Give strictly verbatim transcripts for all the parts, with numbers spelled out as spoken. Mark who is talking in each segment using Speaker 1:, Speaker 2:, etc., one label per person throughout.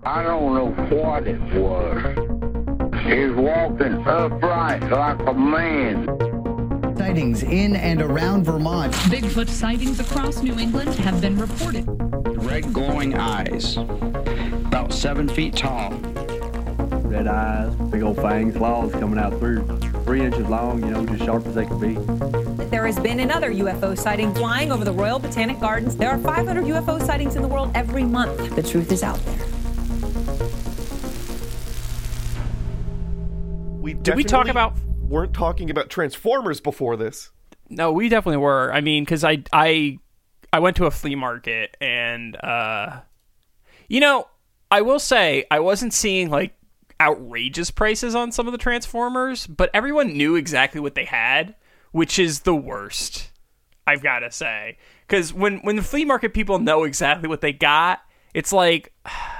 Speaker 1: I don't know what it was. He's walking upright like a man.
Speaker 2: Sightings in and around Vermont.
Speaker 3: Bigfoot sightings across New England have been reported.
Speaker 4: Red glowing eyes, about seven feet tall.
Speaker 5: Red eyes, big old fangs, claws coming out through, three inches long, you know, just sharp as they could be.
Speaker 6: There has been another U F O sighting flying over the Royal Botanic Gardens. There are five hundred U F O sightings in the world every month. The truth is out there.
Speaker 7: We
Speaker 8: Did we talk about...
Speaker 7: weren't talking about Transformers before this.
Speaker 8: No, we definitely were. I mean, because I, I, I went to a flea market and, uh, you know, I will say I wasn't seeing, like, outrageous prices on some of the Transformers, but everyone knew exactly what they had, which is the worst, I've got to say. Because when, when the flea market people know exactly what they got, it's like...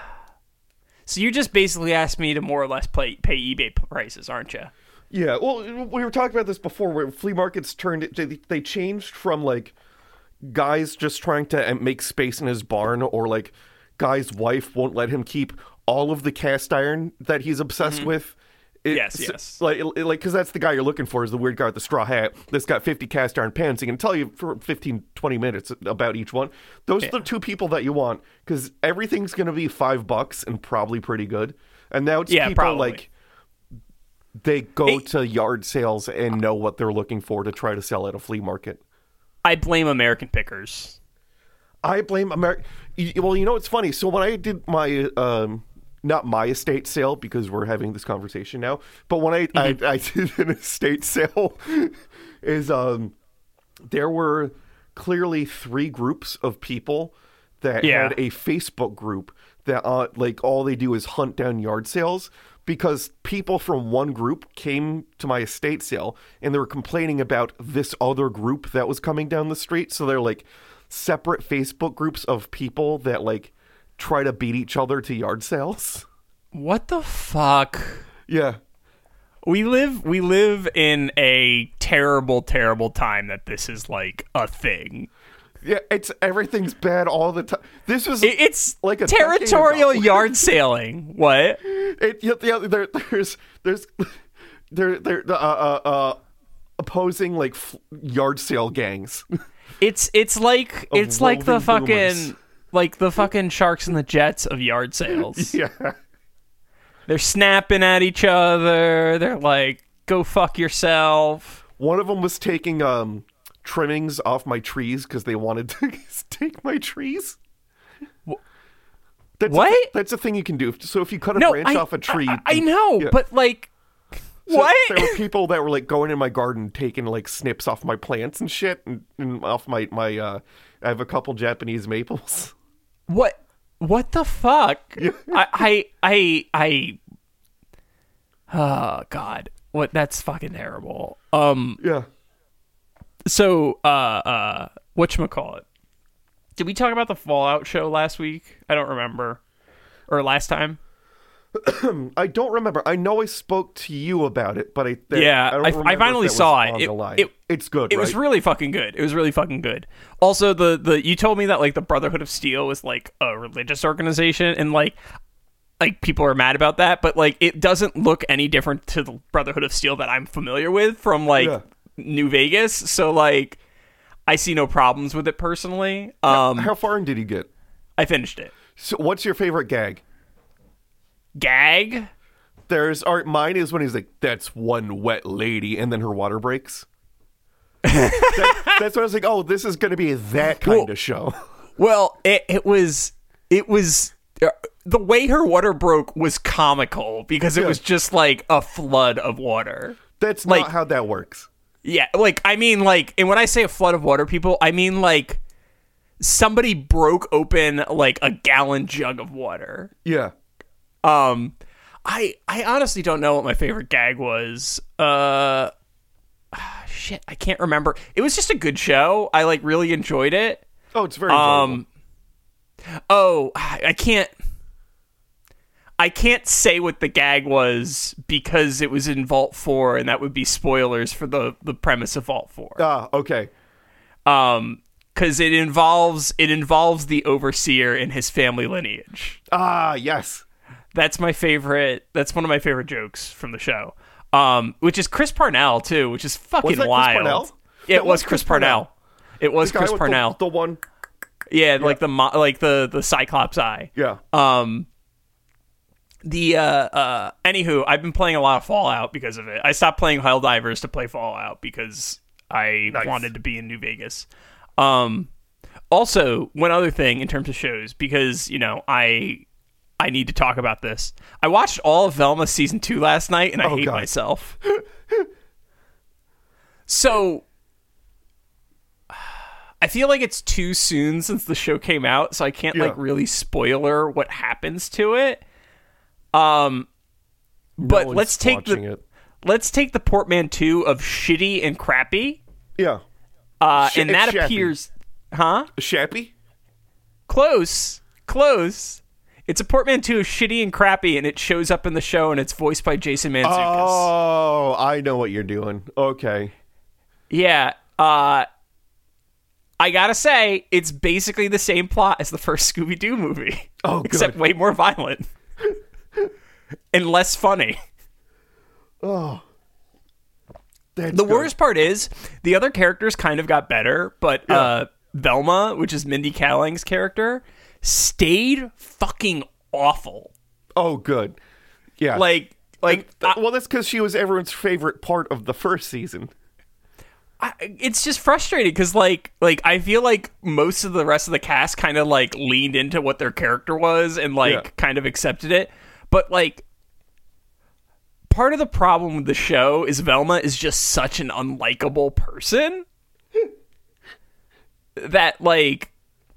Speaker 8: So you just basically asked me to more or less pay, pay eBay prices, aren't you?
Speaker 7: Yeah, well, we were talking about this before, where flea markets turned, they changed from, like, guys just trying to make space in his barn, or, like, guy's wife won't let him keep all of the cast iron that he's obsessed mm-hmm. with. It,
Speaker 8: yes, yes.
Speaker 7: Like, it, like, because that's the guy you're looking for, is the weird guy with the straw hat that's got fifty cast iron pans. He can tell you for fifteen, twenty minutes about each one. Those yeah. are the two people that you want, because everything's going to be five bucks and probably pretty good. And now it's
Speaker 8: yeah,
Speaker 7: people
Speaker 8: probably.
Speaker 7: like... They go hey, to yard sales and know what they're looking for to try to sell at a flea market.
Speaker 8: I blame American pickers.
Speaker 7: I blame American... Well, you know, it's funny. So when I did my... Um, not my estate sale, because we're having this conversation now, but when I, mm-hmm. I, I did an estate sale, is um, there were clearly three groups of people that
Speaker 8: yeah.
Speaker 7: had a Facebook group that, uh, like, all they do is hunt down yard sales, because people from one group came to my estate sale and they were complaining about this other group that was coming down the street. So they're like separate Facebook groups of people that like try to beat each other to yard sales.
Speaker 8: What the fuck?
Speaker 7: Yeah.
Speaker 8: We live we live in a terrible, terrible time that this is like a thing.
Speaker 7: Yeah, it's everything's bad all the time. This was
Speaker 8: it's
Speaker 7: like a
Speaker 8: territorial yard sailing. What?
Speaker 7: It, yeah, yeah, there, there's there's there there uh, uh, uh, opposing like f- yard sale gangs.
Speaker 8: It's it's like it's like the fucking boomers. Like the fucking Sharks and the Jets of yard sales.
Speaker 7: Yeah,
Speaker 8: they're snapping at each other. They're like, "Go fuck yourself."
Speaker 7: One of them was taking um. trimmings off my trees because they wanted to take my trees. That's
Speaker 8: what?
Speaker 7: A, that's a thing you can do. So if you cut a
Speaker 8: no,
Speaker 7: branch
Speaker 8: I,
Speaker 7: off a tree...
Speaker 8: I, I know,
Speaker 7: yeah.
Speaker 8: but like...
Speaker 7: So
Speaker 8: what?
Speaker 7: There were people that were like going in my garden taking like snips off my plants and shit and, and off my... my uh, I have a couple Japanese maples.
Speaker 8: What? What the fuck?
Speaker 7: Yeah.
Speaker 8: I, I... I... I... Oh, God. What? That's fucking terrible. Um...
Speaker 7: Yeah.
Speaker 8: So, uh, uh, whatchamacallit? Did we talk about the Fallout show last week? I don't remember. Or last time?
Speaker 7: I don't remember. I know I spoke to you about it, but I... That,
Speaker 8: yeah,
Speaker 7: I,
Speaker 8: I, I finally saw it. It, it.
Speaker 7: It's good,
Speaker 8: It
Speaker 7: right?
Speaker 8: was really fucking good. It was really fucking good. Also, the, the you told me that, like, the Brotherhood of Steel was, like, a religious organization, and, like... Like, people are mad about that, but, like, it doesn't look any different to the Brotherhood of Steel that I'm familiar with from, like... Yeah. New Vegas, so like I see no problems with it personally. Um,
Speaker 7: how, how far in did you get?
Speaker 8: I finished it.
Speaker 7: So what's your favorite gag?
Speaker 8: Gag?
Speaker 7: There's art. Mine is when he's like, "That's one wet lady," and then her water breaks. that, that's when I was like, "Oh, this is going to be that kind
Speaker 8: well,
Speaker 7: of show."
Speaker 8: Well, it, it was. It was. Uh, the way her water broke was comical because it yeah. was just like a flood of water.
Speaker 7: That's
Speaker 8: like,
Speaker 7: not how that works.
Speaker 8: Yeah, like, I mean, like, and when I say a flood of water, people, I mean, like, somebody broke open, like, a gallon jug of water.
Speaker 7: Yeah.
Speaker 8: Um, I I honestly don't know what my favorite gag was. Uh, shit, I can't remember. It was just a good show. I, like, really enjoyed it.
Speaker 7: Oh, it's very enjoyable.
Speaker 8: Um, oh, I can't... I can't say what the gag was because it was in Vault four, and that would be spoilers for the, the premise of Vault four.
Speaker 7: Ah, okay.
Speaker 8: Um, because it involves it involves the Overseer and his family lineage.
Speaker 7: Ah, yes.
Speaker 8: That's my favorite. That's one of my favorite jokes from the show. Um, which is Chris Parnell too, which is fucking
Speaker 7: Was that Chris
Speaker 8: wild.
Speaker 7: Parnell?
Speaker 8: Yeah, it
Speaker 7: That
Speaker 8: was
Speaker 7: was
Speaker 8: Chris
Speaker 7: Chris
Speaker 8: Parnell.
Speaker 7: Parnell.
Speaker 8: It was
Speaker 7: The guy
Speaker 8: Chris
Speaker 7: with
Speaker 8: Parnell.
Speaker 7: The, the one.
Speaker 8: Yeah, like the mo- like the the Cyclops eye.
Speaker 7: Yeah.
Speaker 8: Um. The uh uh. Anywho, I've been playing a lot of Fallout because of it. I stopped playing Helldivers to play Fallout because I
Speaker 7: Nice.
Speaker 8: wanted to be in New Vegas. Um. Also, one other thing in terms of shows, because you know I I need to talk about this. I watched all of Velma season two last night, and I
Speaker 7: Oh,
Speaker 8: hate
Speaker 7: God.
Speaker 8: myself. So. I feel like it's too soon since the show came out, so I can't
Speaker 7: Yeah.
Speaker 8: like really spoiler what happens to it. Um, but
Speaker 7: one's
Speaker 8: let's take
Speaker 7: watching
Speaker 8: the
Speaker 7: it.
Speaker 8: let's take the portmanteau of shitty and crappy,
Speaker 7: Yeah.
Speaker 8: uh,
Speaker 7: Sh-
Speaker 8: and that
Speaker 7: it's shappy.
Speaker 8: appears, huh?
Speaker 7: Shappy?
Speaker 8: Close, close. It's a portmanteau of shitty and crappy, and it shows up in the show, and it's voiced by Jason Mantzoukas.
Speaker 7: Oh, I know what you're doing. Okay.
Speaker 8: Yeah. Uh, I gotta say, it's basically the same plot as the first Scooby-Doo movie.
Speaker 7: Oh, good.
Speaker 8: Except way more violent. And less funny.
Speaker 7: Oh. That's
Speaker 8: The
Speaker 7: good.
Speaker 8: worst part is, the other characters kind of got better, but
Speaker 7: Yeah.
Speaker 8: uh, Velma, which is Mindy Kaling's character, stayed fucking awful.
Speaker 7: Oh, good. Yeah.
Speaker 8: Like, like
Speaker 7: And-
Speaker 8: I-
Speaker 7: well, that's because she was everyone's favorite part of the first season.
Speaker 8: I, it's just frustrating because like like I feel like most of the rest of the cast kind of like leaned into what their character was and like
Speaker 7: Yeah.
Speaker 8: kind of accepted it, but like part of the problem with the show is Velma is just such an unlikable person that like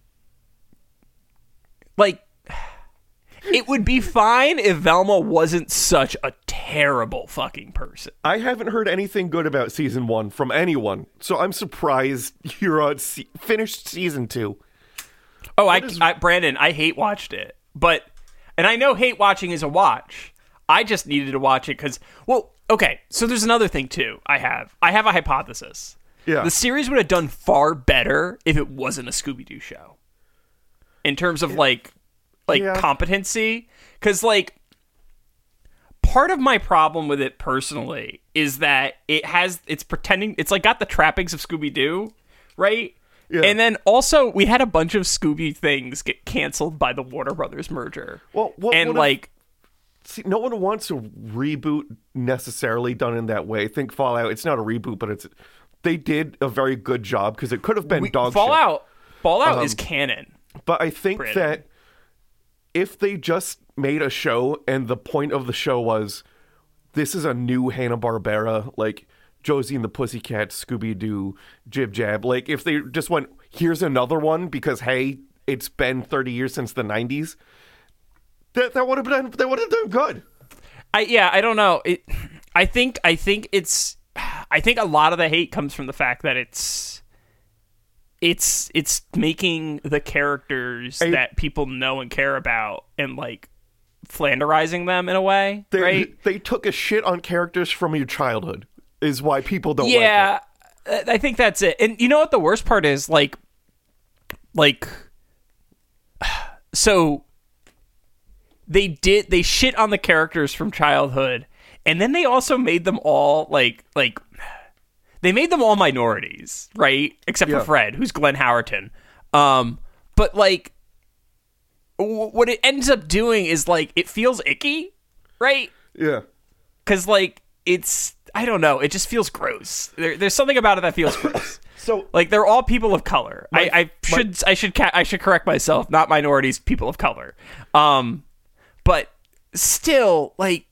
Speaker 8: like it would be fine if Velma wasn't such a terrible fucking person.
Speaker 7: I haven't heard anything good about season one from anyone, so I'm surprised you're on se- finished season two.
Speaker 8: Oh, I,
Speaker 7: is-
Speaker 8: I, Brandon, I hate watched it, but, and I know hate watching is a watch. I just needed to watch it because, well, okay. So there's another thing too. I have, I have a hypothesis.
Speaker 7: Yeah.
Speaker 8: The series would have done far better if it wasn't a Scooby-Doo show. In terms of like, like
Speaker 7: Yeah.
Speaker 8: competency, because like part of my problem with it personally is that it has, it's pretending, it's like got the trappings of Scooby-Doo, right?
Speaker 7: Yeah.
Speaker 8: And then also we had a bunch of Scooby things get canceled by the Warner Brothers merger.
Speaker 7: Well, what
Speaker 8: and
Speaker 7: would've-
Speaker 8: like,
Speaker 7: See, no one wants a reboot necessarily done in that way. I think Fallout, it's not a reboot, but it's they did a very good job because it could have been
Speaker 8: we,
Speaker 7: dog shit.
Speaker 8: Fallout, Fallout
Speaker 7: Um,
Speaker 8: is canon.
Speaker 7: But I think
Speaker 8: Brandon.
Speaker 7: that if they just made a show and the point of the show was this is a new Hanna-Barbera, like Josie and the Pussycats, Scooby-Doo, Jib Jab, like if they just went, here's another one because, hey, it's been thirty years since the nineties, that, that would have been that would have done good.
Speaker 8: I yeah, I don't know. It, I think I think it's I think a lot of the hate comes from the fact that it's it's it's making the characters
Speaker 7: I-
Speaker 8: that people know and care about and like flanderizing them in a way,
Speaker 7: They,
Speaker 8: right?
Speaker 7: they took a shit on characters from your childhood is why people don't
Speaker 8: Yeah,
Speaker 7: like it.
Speaker 8: I think that's it. And you know what the worst part is? Like, like, so they did they shit on the characters from childhood, and then they also made them all like like they made them all minorities, right? Except
Speaker 7: Yeah.
Speaker 8: for Fred, who's Glenn Howerton. Um, but like, w- what it ends up doing is like it feels icky, right?
Speaker 7: Yeah.
Speaker 8: Because like it's I don't know, it just feels gross. There, there's something about it that feels gross.
Speaker 7: So
Speaker 8: Like they're all people of color.
Speaker 7: My-
Speaker 8: I, I should I should ca- I should correct myself. Not minorities, people of color. Um, but still, like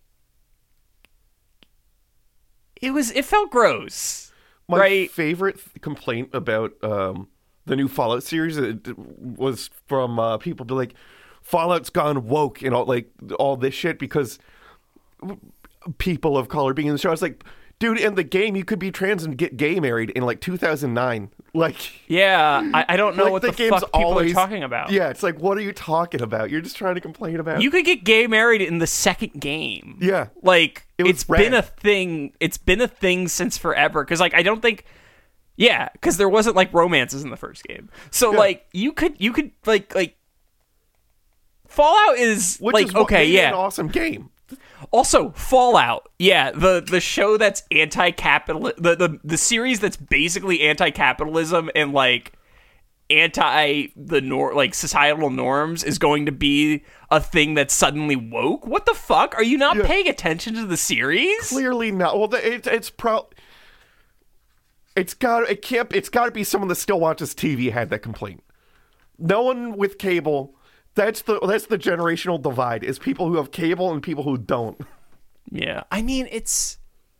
Speaker 8: it was. It felt gross,
Speaker 7: My
Speaker 8: right?
Speaker 7: favorite th- complaint about um, the new Fallout series uh, d- was from uh, people be like, Fallout's gone woke and all like all this shit because people of color being in the show. I was like, dude, in the game you could be trans and get gay married in like two thousand nine. Like,
Speaker 8: Yeah, I, I don't know
Speaker 7: like
Speaker 8: what the,
Speaker 7: game's
Speaker 8: fuck people
Speaker 7: always-
Speaker 8: are talking about.
Speaker 7: Yeah, it's like, what are you talking about? You're just trying to complain about.
Speaker 8: You could get gay married in the second game.
Speaker 7: Yeah.
Speaker 8: Like
Speaker 7: It was
Speaker 8: it's been
Speaker 7: rad.
Speaker 8: a thing. It's been a thing since forever. Because like I don't think, yeah, because there wasn't like romances in the first game. So
Speaker 7: Yeah.
Speaker 8: like you could you could like like Fallout is
Speaker 7: which
Speaker 8: like
Speaker 7: is what
Speaker 8: okay,
Speaker 7: made it
Speaker 8: yeah,
Speaker 7: an awesome game.
Speaker 8: Also, Fallout, yeah, the the show that's anti-capital, the, the the series that's basically anti-capitalism and like anti the nor like societal norms is going to be a thing that's suddenly woke. What the fuck? Are you not
Speaker 7: Yeah.
Speaker 8: paying attention to the series?
Speaker 7: Clearly not. Well, the- it, it's pro. It's got. It can't. It's got to be someone that still watches T V had that complaint. No one with cable. That's the that's the generational divide. Is people who have cable and people who don't.
Speaker 8: Yeah, I mean it's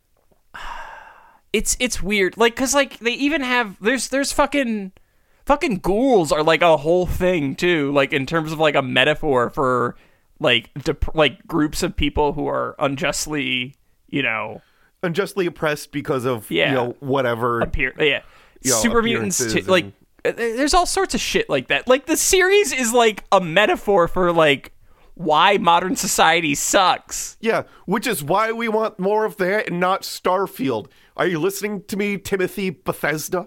Speaker 8: it's it's weird. Like, cause like they even have there's there's fucking fucking ghouls are like a whole thing too. Like in terms of like a metaphor for like dep- like groups of people who are unjustly, you know,
Speaker 7: Unjustly oppressed because of
Speaker 8: Yeah.
Speaker 7: you know whatever.
Speaker 8: appear yeah
Speaker 7: You know,
Speaker 8: super mutants
Speaker 7: appearances
Speaker 8: too. Like
Speaker 7: and-
Speaker 8: uh, there's all sorts of shit like that. Like the series is like a metaphor for like why modern society sucks.
Speaker 7: Yeah, which is why we want more of that and not Starfield. Are you listening to me, Timothy Bethesda?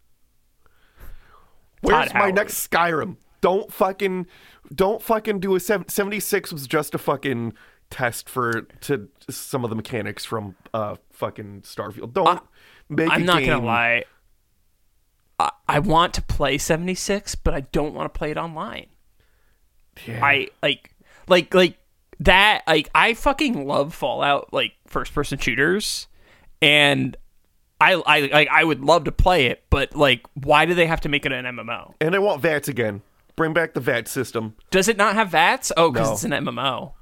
Speaker 7: Where's
Speaker 8: Todd
Speaker 7: my
Speaker 8: Howard.
Speaker 7: next Skyrim? Don't fucking, don't fucking do a seven, seventy-six was just a fucking test for to some of the mechanics from uh fucking Starfield. Don't make.
Speaker 8: I'm
Speaker 7: a
Speaker 8: not
Speaker 7: game.
Speaker 8: gonna lie. I, I want to play seventy-six, but I don't want to play it online.
Speaker 7: Yeah.
Speaker 8: I like, like, like that. Like, I fucking love Fallout, like first-person shooters, and I, I, like, I would love to play it, but like, why do they have to make it an M M O?
Speaker 7: And I want V A T S again. Bring back the V A T system.
Speaker 8: Does it not have V A Ts? Oh, because
Speaker 7: No.
Speaker 8: it's an M M O.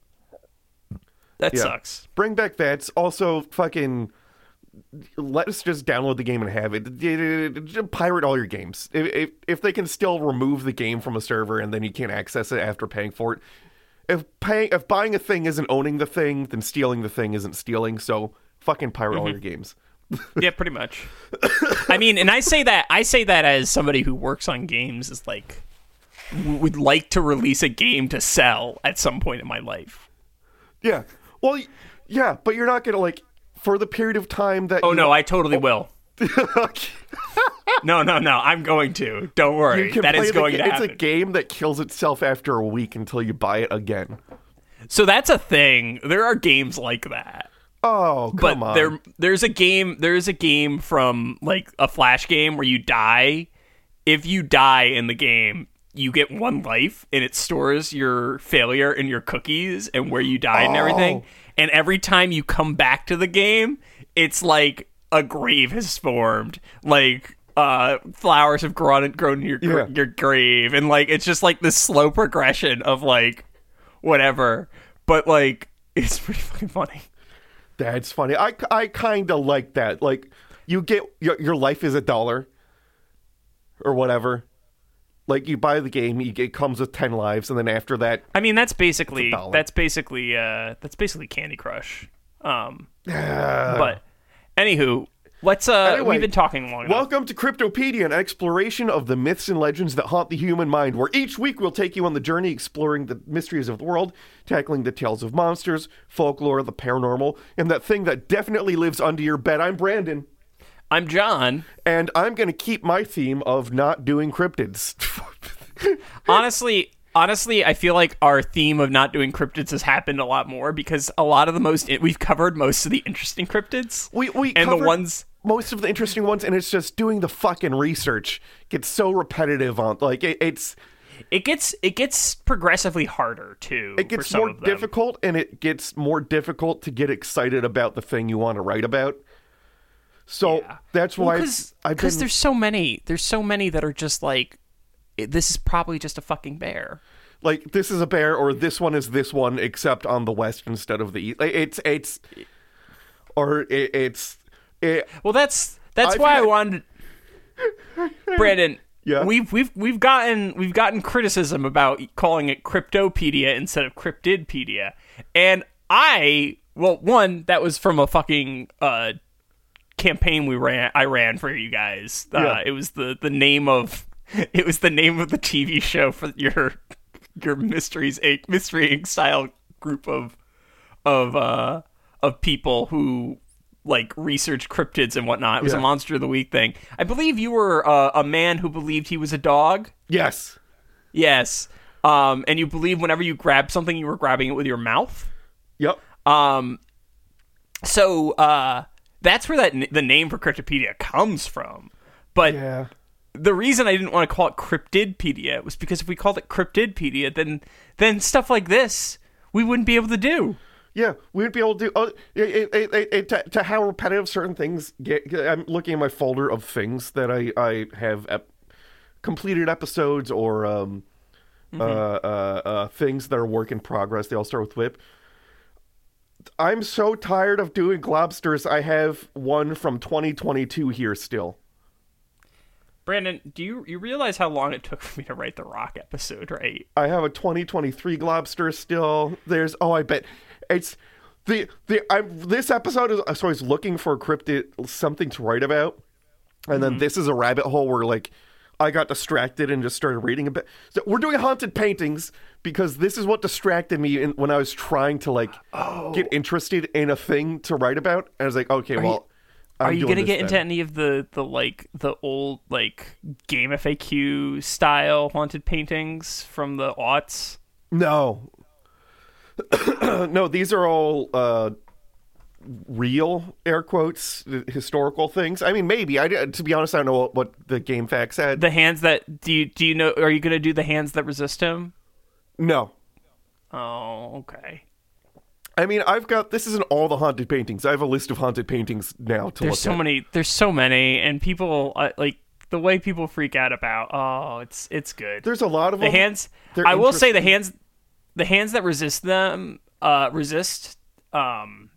Speaker 8: That
Speaker 7: Yeah.
Speaker 8: sucks.
Speaker 7: Bring back V A Ts. Also, fucking let us just download the game and have it. Just pirate all your games. If, if if they can still remove the game from a server and then you can't access it after paying for it. If paying, if buying a thing isn't owning the thing, then stealing the thing isn't stealing. So fucking pirate all your games.
Speaker 8: Yeah, pretty much. I mean, and I say that I say that as somebody who works on games is like w- would like to release a game to sell at some point in my life.
Speaker 7: Yeah. Well, y- yeah, but you're not gonna like for the period of time that.
Speaker 8: Oh
Speaker 7: you
Speaker 8: no, I totally will.
Speaker 7: Okay.
Speaker 8: No, no, no. I'm going to. Don't worry.
Speaker 7: You can
Speaker 8: That
Speaker 7: play
Speaker 8: is
Speaker 7: the
Speaker 8: going
Speaker 7: ga-
Speaker 8: to
Speaker 7: It's
Speaker 8: happen.
Speaker 7: a game that kills itself after a week until you buy it again.
Speaker 8: So that's a thing. There are games like that.
Speaker 7: Oh,
Speaker 8: But
Speaker 7: come on.
Speaker 8: there there's a game there's a game from like a Flash game where you die. If you die in the game, you get one life and it stores your failure in your cookies and where you died and everything.
Speaker 7: Oh.
Speaker 8: And every time you come back to the game, it's like a grave has formed. Like uh, flowers have grown grown in your
Speaker 7: Yeah.
Speaker 8: your grave, and like it's just like this slow progression of like whatever. But like it's pretty fucking funny.
Speaker 7: That's funny. I, I kind of like that. Like, you get your, your life is a dollar or whatever. Like, you buy the game, you get, it comes with ten lives, and then after that,
Speaker 8: I mean, that's basically
Speaker 7: dollar.
Speaker 8: that's basically uh, that's basically Candy Crush. Um, but anywho, let's. Uh,
Speaker 7: Anyway,
Speaker 8: we've been talking long enough.
Speaker 7: welcome to Cryptopedia, an exploration of the myths and legends that haunt the human mind, where each week we'll take you on the journey exploring the mysteries of the world, tackling the tales of monsters, folklore, the paranormal, and that thing that definitely lives under your bed. I'm Brandon.
Speaker 8: I'm John.
Speaker 7: And I'm going to keep my theme of not doing cryptids.
Speaker 8: Honestly, honestly, I feel like our theme of not doing cryptids has happened a lot more because a lot of the most we've covered most of the interesting cryptids.
Speaker 7: We we
Speaker 8: and the
Speaker 7: covered
Speaker 8: ones
Speaker 7: most of the interesting ones, and it's just doing the fucking research gets so repetitive on like it, it's
Speaker 8: it gets it gets progressively harder too.
Speaker 7: it
Speaker 8: for
Speaker 7: gets
Speaker 8: some
Speaker 7: more
Speaker 8: of them.
Speaker 7: difficult, and it gets more difficult to get excited about the thing you want to write about. So
Speaker 8: Yeah.
Speaker 7: that's
Speaker 8: Well,
Speaker 7: why
Speaker 8: because
Speaker 7: I've been
Speaker 8: there's so many there's so many that are just like it- this is probably just a fucking bear.
Speaker 7: like this is a bear, or this one is this one, except on the west instead of the east. Like, It's it's or it, it's it,
Speaker 8: Well, that's that's
Speaker 7: I've
Speaker 8: why I
Speaker 7: had-
Speaker 8: wanted Brandon.
Speaker 7: Yeah?
Speaker 8: we've we've we've gotten we've gotten criticism about calling it Cryptopedia instead of Cryptidpedia, and I well, one that was from a fucking uh, campaign we ran. I ran for you guys. Uh,
Speaker 7: Yeah.
Speaker 8: It was the the name of it was the name of the T V show for your your mysteries Inc mystery Inc style group of of uh of people who like research cryptids and whatnot. It was
Speaker 7: Yeah.
Speaker 8: a Monster of the Week thing. I believe you were uh, a man who believed he was a dog.
Speaker 7: yes.
Speaker 8: Yes. Um, and you believe whenever you grab something, you were grabbing it with your mouth.
Speaker 7: Yep.
Speaker 8: Um, so uh, that's where that n- the name for Cryptopedia comes from. But
Speaker 7: Yeah.
Speaker 8: the reason I didn't want to call it Cryptidpedia was because if we called it Cryptidpedia, then then stuff like this we wouldn't be able to do.
Speaker 7: Yeah, we would be able to do. Uh, it, it, it, it, to, to how repetitive certain things get. I'm looking at my folder of things that I I have ep- completed episodes or um,
Speaker 8: Mm-hmm.
Speaker 7: uh, uh, uh, things that are work in progress. They all start with whip. I'm so tired of doing Globsters. I have one from twenty twenty-two here still.
Speaker 8: Brandon, do you you realize how long it took for me to write the Rock episode, right?
Speaker 7: I have a twenty twenty-three Globster still. There's oh, I bet it's the the I'm this episode is so I was looking for a cryptid something to write about, and
Speaker 8: Mm-hmm.
Speaker 7: then this is a rabbit hole where like I got distracted and just started reading a bit. So we're doing haunted paintings because this is what distracted me in, when I was trying to like
Speaker 8: Oh.
Speaker 7: get interested in a thing to write about. And I was like, okay,
Speaker 8: Are
Speaker 7: well.
Speaker 8: you-
Speaker 7: I'm
Speaker 8: Are you
Speaker 7: doing
Speaker 8: gonna
Speaker 7: this
Speaker 8: get into
Speaker 7: then.
Speaker 8: any of the, the like the old like game F A Q style haunted paintings from the aughts?
Speaker 7: No. No, these are all uh, real, air quotes, historical things. I mean, maybe. I, to be honest, I don't know what, what the game facts said.
Speaker 8: The hands that do you do you know? Are you gonna do the hands that resist him?
Speaker 7: No.
Speaker 8: Oh, okay.
Speaker 7: I mean, I've got, this isn't all the haunted paintings. I have a list of haunted paintings now to
Speaker 8: There's
Speaker 7: look
Speaker 8: so
Speaker 7: at.
Speaker 8: many. There's so many, and people uh, like the way people freak out about. Oh, it's it's good.
Speaker 7: There's a lot of
Speaker 8: the
Speaker 7: them.
Speaker 8: hands.
Speaker 7: They're
Speaker 8: I will say the
Speaker 7: interesting.
Speaker 8: hands, the hands that resist them, uh, resist. Um,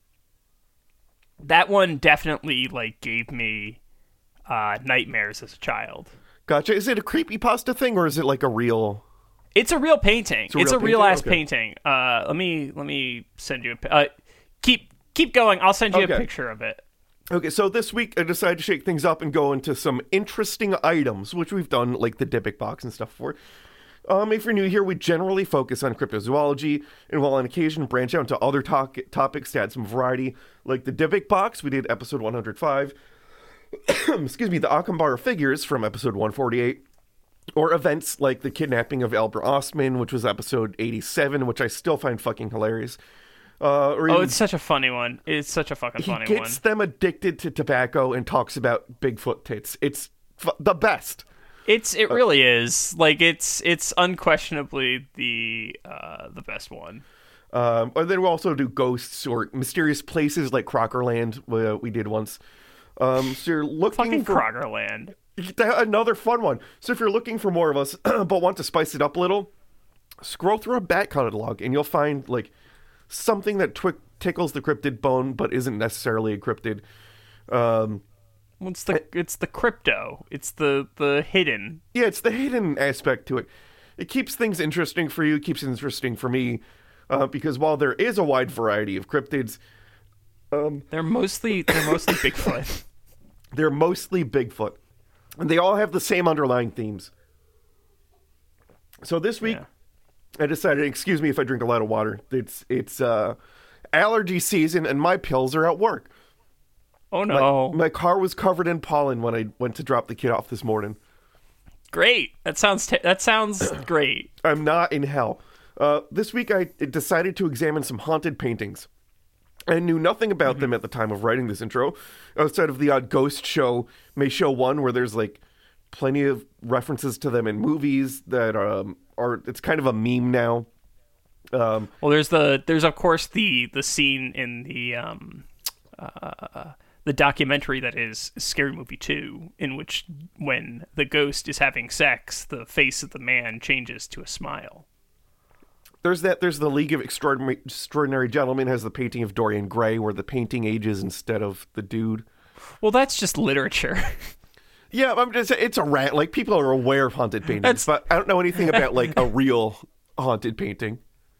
Speaker 8: that one definitely like gave me uh, nightmares as a child.
Speaker 7: Gotcha. Is it a creepypasta thing or is it like a real...
Speaker 8: It's a real painting. It's a
Speaker 7: It's a
Speaker 8: real,
Speaker 7: real
Speaker 8: ass
Speaker 7: painting?
Speaker 8: painting. Uh, let me let me send you a. pi- Uh, keep keep going. I'll send you
Speaker 7: Okay.
Speaker 8: a picture of it.
Speaker 7: Okay, so this week I decided to shake things up and go into some interesting items, which we've done, like the Dybbuk box and stuff before. Um, if you're new here, we generally focus on cryptozoology, and while on occasion branch out into other to- topics to add some variety, like the Dybbuk box, we did episode one hundred five. Excuse me, the Achenbauer figures from episode one forty-eight, or events like the kidnapping of Albert Ostman, which was episode eighty-seven, which I still find fucking hilarious. Uh, or
Speaker 8: Oh,
Speaker 7: even-
Speaker 8: it's such a funny one. It's such a fucking
Speaker 7: he
Speaker 8: funny
Speaker 7: gets
Speaker 8: one.
Speaker 7: them addicted to tobacco and talks about Bigfoot tits. It's f- the best.
Speaker 8: It's it really is. Like it's it's unquestionably the uh the best one.
Speaker 7: Um, and then we also do ghosts or mysterious places like Crockerland. We, we did once. Um, so you're looking
Speaker 8: Fucking
Speaker 7: for
Speaker 8: Krogerland.
Speaker 7: another fun one. So if you're looking for more of us, but want to spice it up a little, scroll through our back catalog and you'll find like something that twi- tickles the cryptid bone, but isn't necessarily a cryptid. Um,
Speaker 8: Well, it's the it's the crypto. It's the the hidden.
Speaker 7: yeah, it's the hidden aspect to it. It keeps things interesting for you. It keeps it interesting for me, uh, because while there is a wide variety of cryptids,
Speaker 8: They're mostly they're mostly Bigfoot.
Speaker 7: they're mostly Bigfoot, and they all have the same underlying themes. So this week,
Speaker 8: Yeah.
Speaker 7: I decided, excuse me if I drink a lot of water. It's it's uh, allergy season, and my pills are at work.
Speaker 8: Oh
Speaker 7: My,
Speaker 8: no!
Speaker 7: my car was covered in pollen when I went to drop the kid off this morning.
Speaker 8: Great. That sounds t- that sounds great.
Speaker 7: I'm not in hell. Uh, this week, I decided to examine some haunted paintings. I knew nothing about them at the time of writing this intro, outside of the odd ghost show, May Show One, where there's like plenty of references to them in movies that um, are. It's kind of a meme now. Um,
Speaker 8: Well, there's the there's of course the the scene in the um uh the documentary that is Scary Movie two, in which when the ghost is having sex, the face of the man changes to a smile.
Speaker 7: There's that. There's the League of Extraordinary, Extraordinary Gentlemen has the painting of Dorian Gray, where the painting ages instead of the dude.
Speaker 8: Well, that's just literature.
Speaker 7: Yeah, I'm just. It's a rant. Like people are aware of haunted paintings,
Speaker 8: That's-
Speaker 7: but I don't know anything about like a real haunted painting.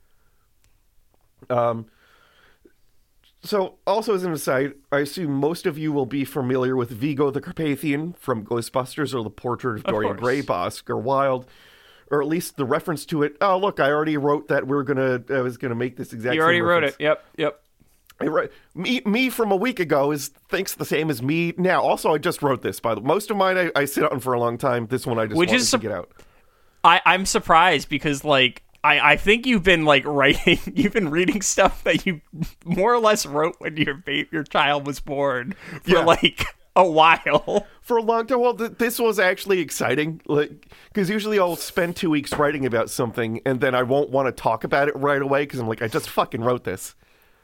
Speaker 7: Um. So, also as an aside, I assume most of you will be familiar with Vigo the Carpathian from Ghostbusters, or the portrait of Dorian
Speaker 8: course.
Speaker 7: Gray by Oscar Wilde, or at least the reference to it. Oh, look, I already wrote that. We're gonna. I was gonna make this exact.
Speaker 8: You already
Speaker 7: same
Speaker 8: wrote
Speaker 7: reference.
Speaker 8: it. Yep. Yep.
Speaker 7: I wrote- Me, me from a week ago is thinks the same as me now. Also, I just wrote this. By the most of mine, I, I sit on for a long time. This one, I just
Speaker 8: Which
Speaker 7: wanted
Speaker 8: is
Speaker 7: to
Speaker 8: sup-
Speaker 7: get out.
Speaker 8: I, I'm surprised because, like, I, I think you've been, like, writing, you've been reading stuff that you more or less wrote when your ba- your child was born for,
Speaker 7: Yeah.
Speaker 8: like, a while.
Speaker 7: For a long time. Well, th- this was actually exciting, like, because usually I'll spend two weeks writing about something, and then I won't want to talk about it right away, because I'm like, I just fucking wrote this.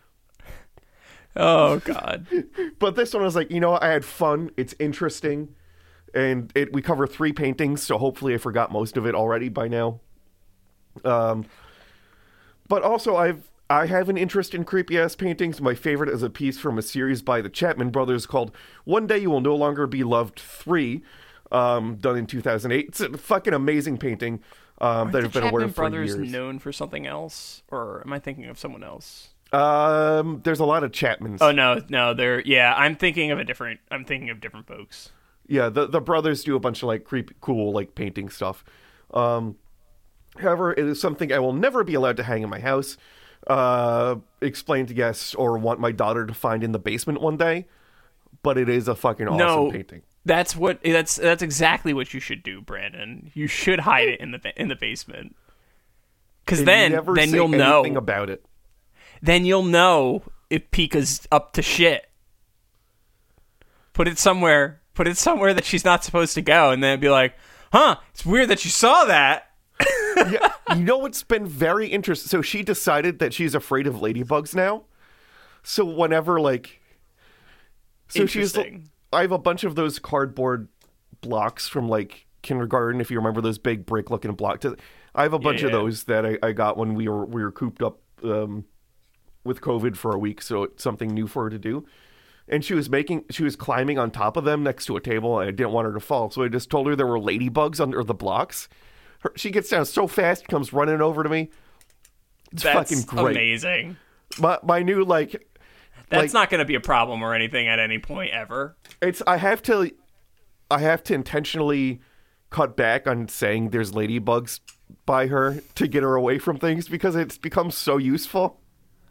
Speaker 8: Oh, God.
Speaker 7: But this one was like, you know what? I had fun. It's interesting. And it we cover three paintings, so hopefully I forgot most of it already by now. Um, but also I've I have an interest in creepy ass paintings. My favorite is a piece from a series by the Chapman brothers called "One Day You Will No Longer Be Loved three," um, done in two thousand eight. It's a fucking amazing painting um, that
Speaker 8: Are
Speaker 7: have
Speaker 8: the
Speaker 7: been aware
Speaker 8: Chapman
Speaker 7: of for
Speaker 8: brothers
Speaker 7: years.
Speaker 8: known for something else, or am I thinking of someone else?
Speaker 7: Um, there's a lot of Chapmans.
Speaker 8: Oh no, no, they're yeah. I'm thinking of a different. I'm thinking of different folks.
Speaker 7: Yeah, the the brothers do a bunch of like creepy, cool like painting stuff. Um, however, it is something I will never be allowed to hang in my house, uh, explain to guests, or want my daughter to find in the basement one day. But it is a fucking awesome
Speaker 8: no,
Speaker 7: painting.
Speaker 8: That's what. That's that's exactly what you should do, Brandon. You should hide it in the in the basement. Because
Speaker 7: They
Speaker 8: then,
Speaker 7: never
Speaker 8: then
Speaker 7: say
Speaker 8: you'll know.
Speaker 7: anything about it.
Speaker 8: Then you'll know if Pika's up to shit. Put it somewhere. Put it somewhere that she's not supposed to go, and then it'd be like, "Huh? It's weird that you saw that."
Speaker 7: Yeah, you know what's been very interesting? So she decided that she's afraid of ladybugs now. So whenever like, so she's.
Speaker 8: Interesting.
Speaker 7: I have a bunch of those cardboard blocks from like kindergarten, if you remember those big brick-looking blocks. I have a bunch of
Speaker 8: Yeah.
Speaker 7: those that I, I got when we were we were cooped up um, with COVID for a week, so it's something new for her to do. And she was making, she was climbing on top of them next to a table, and I didn't want her to fall, so I just told her there were ladybugs under the blocks. Her, she gets down so fast, comes running over to me. It's
Speaker 8: That's
Speaker 7: fucking great.
Speaker 8: amazing.
Speaker 7: My my new like,
Speaker 8: That's
Speaker 7: like,
Speaker 8: not going to be a problem or anything at any point ever.
Speaker 7: it's I have to, I have to intentionally cut back on saying there's ladybugs by her to get her away from things because it's become so useful.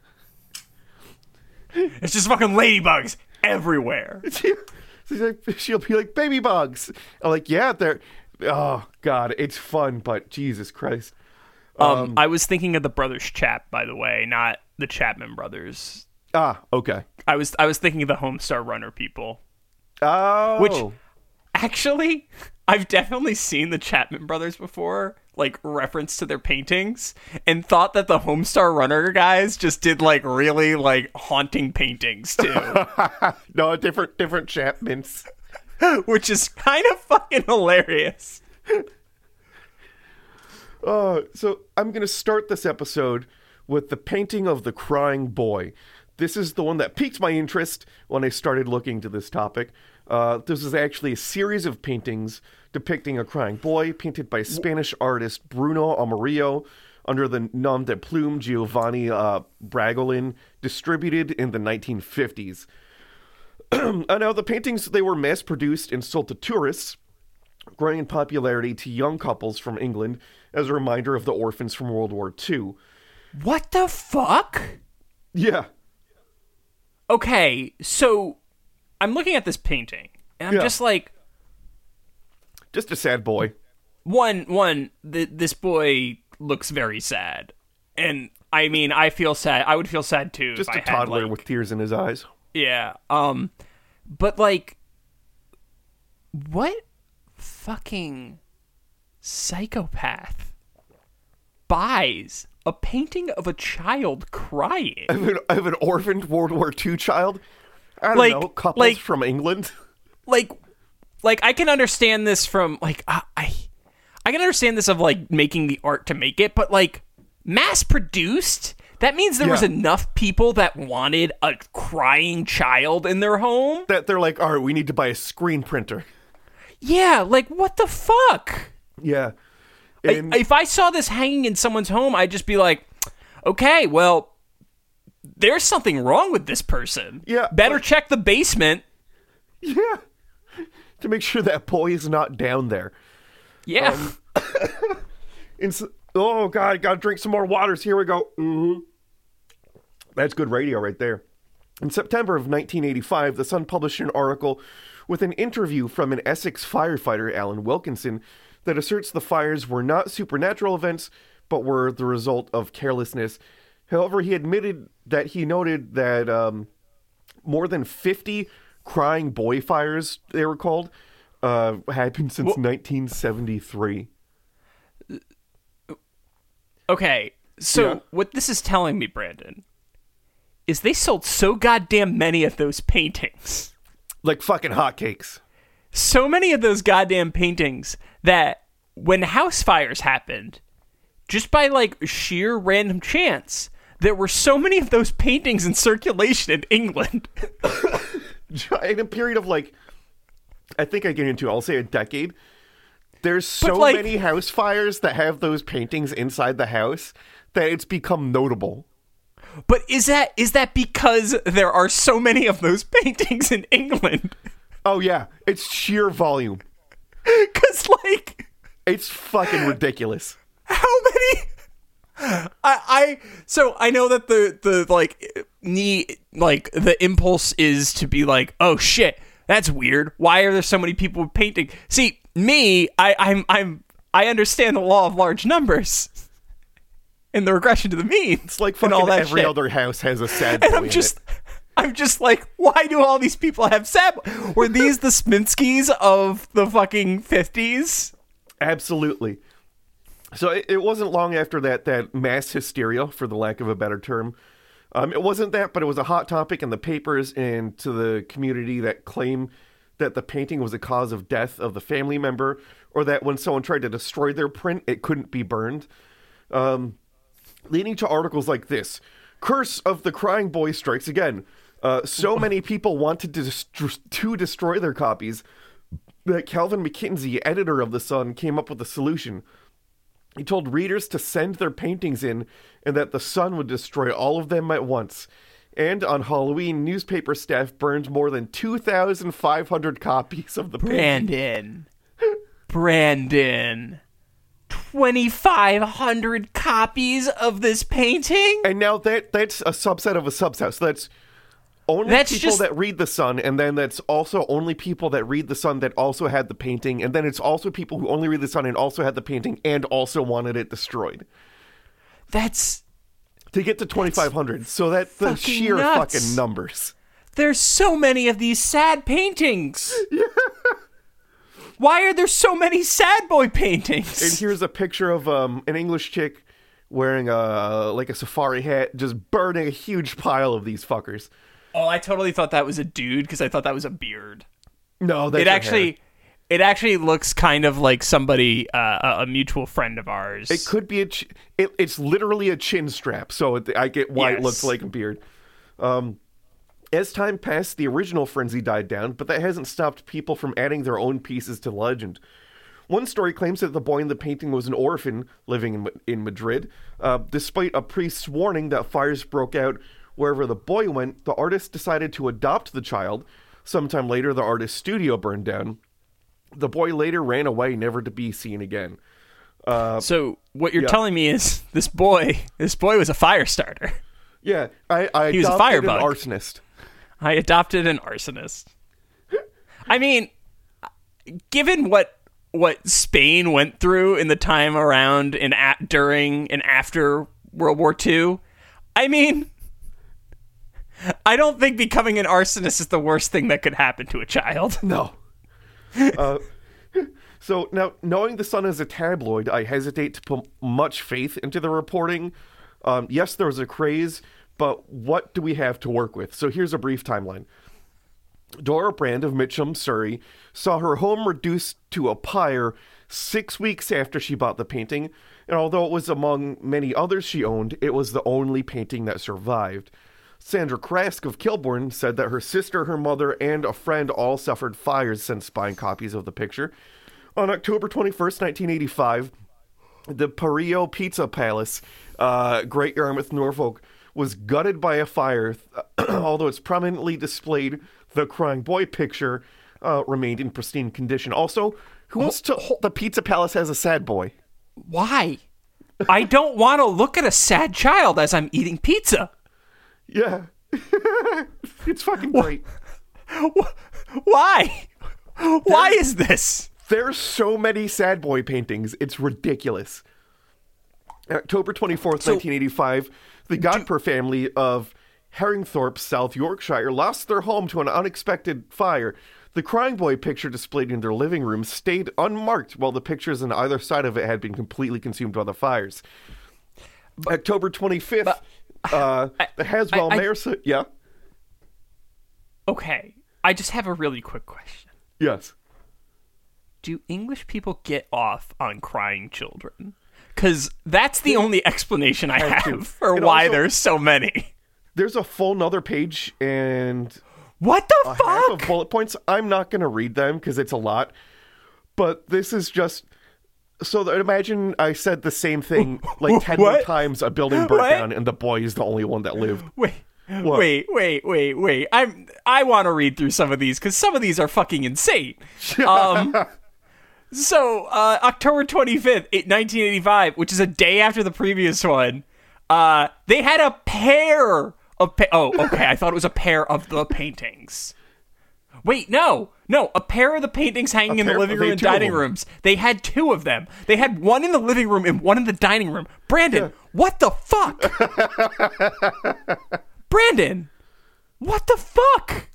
Speaker 8: It's just fucking ladybugs everywhere.
Speaker 7: She's like, she'll be like, baby bugs. I'm like, yeah, they're. Oh God, it's fun, but Jesus Christ.
Speaker 8: Um,
Speaker 7: Um,
Speaker 8: I was thinking of the brothers Chap, by the way, not the Chapman brothers.
Speaker 7: Ah, okay.
Speaker 8: I was I was thinking of the Homestar Runner people.
Speaker 7: Oh,
Speaker 8: Which- Actually, I've definitely seen the Chapman brothers before, like reference to their paintings, and thought that the Homestar Runner guys just did like really like haunting paintings too,
Speaker 7: no, different different Chapmans.
Speaker 8: which is kind of fucking hilarious.
Speaker 7: Uh, so I'm gonna start this episode with the painting of the crying boy. This is the one that piqued my interest when I started looking to this topic. Uh, this is actually a series of paintings depicting a crying boy, painted by Spanish artist Bruno Amarillo under the nom de plume Giovanni uh, Bragolin, distributed in the nineteen fifties. Uh, now, the paintings, they were mass-produced and sold to tourists, growing in popularity to young couples from England as a reminder of the orphans from World War Two.
Speaker 8: What the fuck?
Speaker 7: Yeah.
Speaker 8: Okay, so I'm looking at this painting, and I'm
Speaker 7: Yeah.
Speaker 8: just like,
Speaker 7: Just a sad boy.
Speaker 8: one, one, th- this boy looks very sad, and I mean, I feel sad. I would feel sad too.
Speaker 7: Just
Speaker 8: if
Speaker 7: a
Speaker 8: I had,
Speaker 7: toddler
Speaker 8: like-
Speaker 7: with tears in his eyes.
Speaker 8: Yeah. Um, but like, what fucking psychopath buys a painting of a child crying?
Speaker 7: I have an, I have an orphaned World War Two child. I don't
Speaker 8: Like-
Speaker 7: know, couples
Speaker 8: like-
Speaker 7: from England.
Speaker 8: Like, like I can understand this from like I, I, I can understand this of like making the art to make it, but like mass produced. That means there was
Speaker 7: Yeah.
Speaker 8: enough people that wanted a crying child in their home.
Speaker 7: That they're like, all right, we need to buy a screen printer.
Speaker 8: Yeah, like what the fuck?
Speaker 7: Yeah.
Speaker 8: I-
Speaker 7: And
Speaker 8: if I saw this hanging in someone's home, I'd just be like, okay, well, there's something wrong with this person.
Speaker 7: Yeah,
Speaker 8: Better
Speaker 7: but-
Speaker 8: check the basement.
Speaker 7: yeah, to make sure that boy is not down there.
Speaker 8: Yeah.
Speaker 7: Um, And so, oh God, I gotta drink some more waters. Here we go. hmm That's good radio right there. In September of nineteen eighty-five, The Sun published an article with an interview from an Essex firefighter, Alan Wilkinson, that asserts the fires were not supernatural events, but were the result of carelessness. However, he admitted that he noted that um, more than fifty crying boy fires, they were called, uh, happened since well, nineteen seventy-three.
Speaker 8: Okay, so
Speaker 7: yeah.
Speaker 8: what this is telling me, Brandon, is they sold so goddamn many of those paintings.
Speaker 7: Like fucking hotcakes.
Speaker 8: So many of those goddamn paintings that when house fires happened, just by like sheer random chance, there were so many of those paintings in circulation in England.
Speaker 7: In a period of like, I think I get into, I'll say a decade, there's so
Speaker 8: like,
Speaker 7: many house fires that have those paintings inside the house that it's become notable.
Speaker 8: But is that is that because there are so many of those paintings in England?
Speaker 7: Oh yeah, it's sheer volume.
Speaker 8: Because like,
Speaker 7: it's fucking ridiculous.
Speaker 8: How many? I, I so I know that the the like need like the impulse is to be like, oh shit, that's weird. Why are there so many people painting? See, me, I I'm I'm I understand the law of large numbers and the regression to the mean.
Speaker 7: It's like fucking
Speaker 8: all that
Speaker 7: every
Speaker 8: shit.
Speaker 7: other house has a sad
Speaker 8: and
Speaker 7: boy
Speaker 8: I'm just
Speaker 7: in it.
Speaker 8: I'm just like, why do all these people have sad? Were these the Sminskys of the fucking fifties?
Speaker 7: Absolutely. So it, it wasn't long after that that mass hysteria, for the lack of a better term, um, it wasn't that, but it was a hot topic in the papers and to the community that claim that the painting was a cause of death of the family member, or that when someone tried to destroy their print, it couldn't be burned. Um, leading to articles like this: Curse of the Crying Boy strikes again. Uh, so many people wanted to, dest- to destroy their copies that Calvin McKinsey, editor of The Sun, came up with a solution. He told readers to send their paintings in and that The Sun would destroy all of them at once. And on Halloween, newspaper staff burned more than two thousand five hundred copies of the
Speaker 8: Brandon. painting. Brandon. twenty-five hundred copies of this painting?
Speaker 7: And now that that's a subset of a subset. So that's only
Speaker 8: that's
Speaker 7: people
Speaker 8: just...
Speaker 7: that read The Sun, and then that's also only people that read The Sun that also had the painting, and then it's also people who only read The Sun and also had the painting and also wanted it destroyed.
Speaker 8: That's...
Speaker 7: To get to twenty-five hundred. So that the sheer
Speaker 8: nuts.
Speaker 7: fucking numbers.
Speaker 8: There's so many of these sad paintings. Yeah. Why are there so many sad boy paintings?
Speaker 7: And here's a picture of um, an English chick wearing a like a safari hat, just burning a huge pile of these fuckers.
Speaker 8: Oh, I totally thought that was a dude because I thought that was a beard.
Speaker 7: No, that's
Speaker 8: it actually,
Speaker 7: hair.
Speaker 8: It actually looks kind of like somebody, uh, a mutual friend of ours.
Speaker 7: It could be a. Ch- it, it's literally a chin strap, so it, I get why
Speaker 8: yes.
Speaker 7: it looks like a beard. Um, as time passed, the original frenzy died down, but that hasn't stopped people from adding their own pieces to the legend. One story claims that the boy in the painting was an orphan living in in Madrid. Uh, despite a priest's warning that fires broke out wherever the boy went, the artist decided to adopt the child. Sometime later, the artist's studio burned down. The boy later ran away, never to be seen again. Uh,
Speaker 8: so what you're
Speaker 7: yeah.
Speaker 8: telling me is this boy, this boy was a fire starter.
Speaker 7: Yeah, I, I
Speaker 8: he was
Speaker 7: adopted
Speaker 8: a firebug.
Speaker 7: an arsonist.
Speaker 8: I adopted an arsonist. I mean, given what what Spain went through in the time around and at during and after World War Two, I mean, I don't think becoming an arsonist is the worst thing that could happen to a child.
Speaker 7: No. uh, so now, knowing The Sun is a tabloid, I hesitate to put much faith into the reporting. Um, yes, there was a craze, but what do we have to work with? So here's a brief timeline. Dora Brand of Mitcham, Surrey, saw her home reduced to a pyre six weeks after she bought the painting, and although it was among many others she owned, it was the only painting that survived. Sandra Krask of Kilburn said that her sister, her mother, and a friend all suffered fires since buying copies of the picture. On October twenty-first, nineteen eighty-five, the Parillo Pizza Palace, uh, Great Yarmouth, Norfolk, was gutted by a fire, although it's prominently displayed, the crying boy picture uh, remained in pristine condition. Also, who wants to... The Pizza Palace has a sad boy.
Speaker 8: Why? I don't want to look at a sad child as I'm eating pizza.
Speaker 7: Yeah. It's fucking great.
Speaker 8: Why? Why is this?
Speaker 7: There's so many sad boy paintings. It's ridiculous. October twenty-fourth,
Speaker 8: So-
Speaker 7: nineteen eighty-five, the Godper family of Herringthorpe, South Yorkshire, lost their home to an unexpected fire. The crying boy picture displayed in their living room stayed unmarked while the pictures on either side of it had been completely consumed by the fires. October twenty-fifth,
Speaker 8: but-
Speaker 7: uh, the Haswell
Speaker 8: I- I-
Speaker 7: Mayor... said- Yeah?
Speaker 8: Okay, I just have a really quick question.
Speaker 7: Yes.
Speaker 8: Do English people get off on crying children? Because that's the only explanation I
Speaker 7: Have to.
Speaker 8: have for
Speaker 7: And
Speaker 8: why
Speaker 7: also-
Speaker 8: there's so many.
Speaker 7: There's a full nother page and
Speaker 8: What the
Speaker 7: a half
Speaker 8: fuck?
Speaker 7: of bullet points. I'm not going to read them because it's a lot. But this is just... So that- imagine I said the same thing like ten more
Speaker 8: What?
Speaker 7: times. A building burnt
Speaker 8: What?
Speaker 7: down and the boy is the only one that lived.
Speaker 8: Wait,
Speaker 7: What?
Speaker 8: wait, wait, wait, wait. I'm I want to read through some of these because some of these are fucking insane. Um, so uh, October twenty-fifth, nineteen eighty-five, which is a day after the previous one, uh, they had a pair of pa- oh, okay. I thought it was a pair of the paintings. Wait, no, no, a pair of the paintings hanging
Speaker 7: A
Speaker 8: in the
Speaker 7: pair-
Speaker 8: living
Speaker 7: they
Speaker 8: room
Speaker 7: had
Speaker 8: and
Speaker 7: two of
Speaker 8: dining
Speaker 7: them.
Speaker 8: rooms. They had two of them. They had one in the living room and one in the dining room. Brandon, what the fuck? Brandon, what the fuck?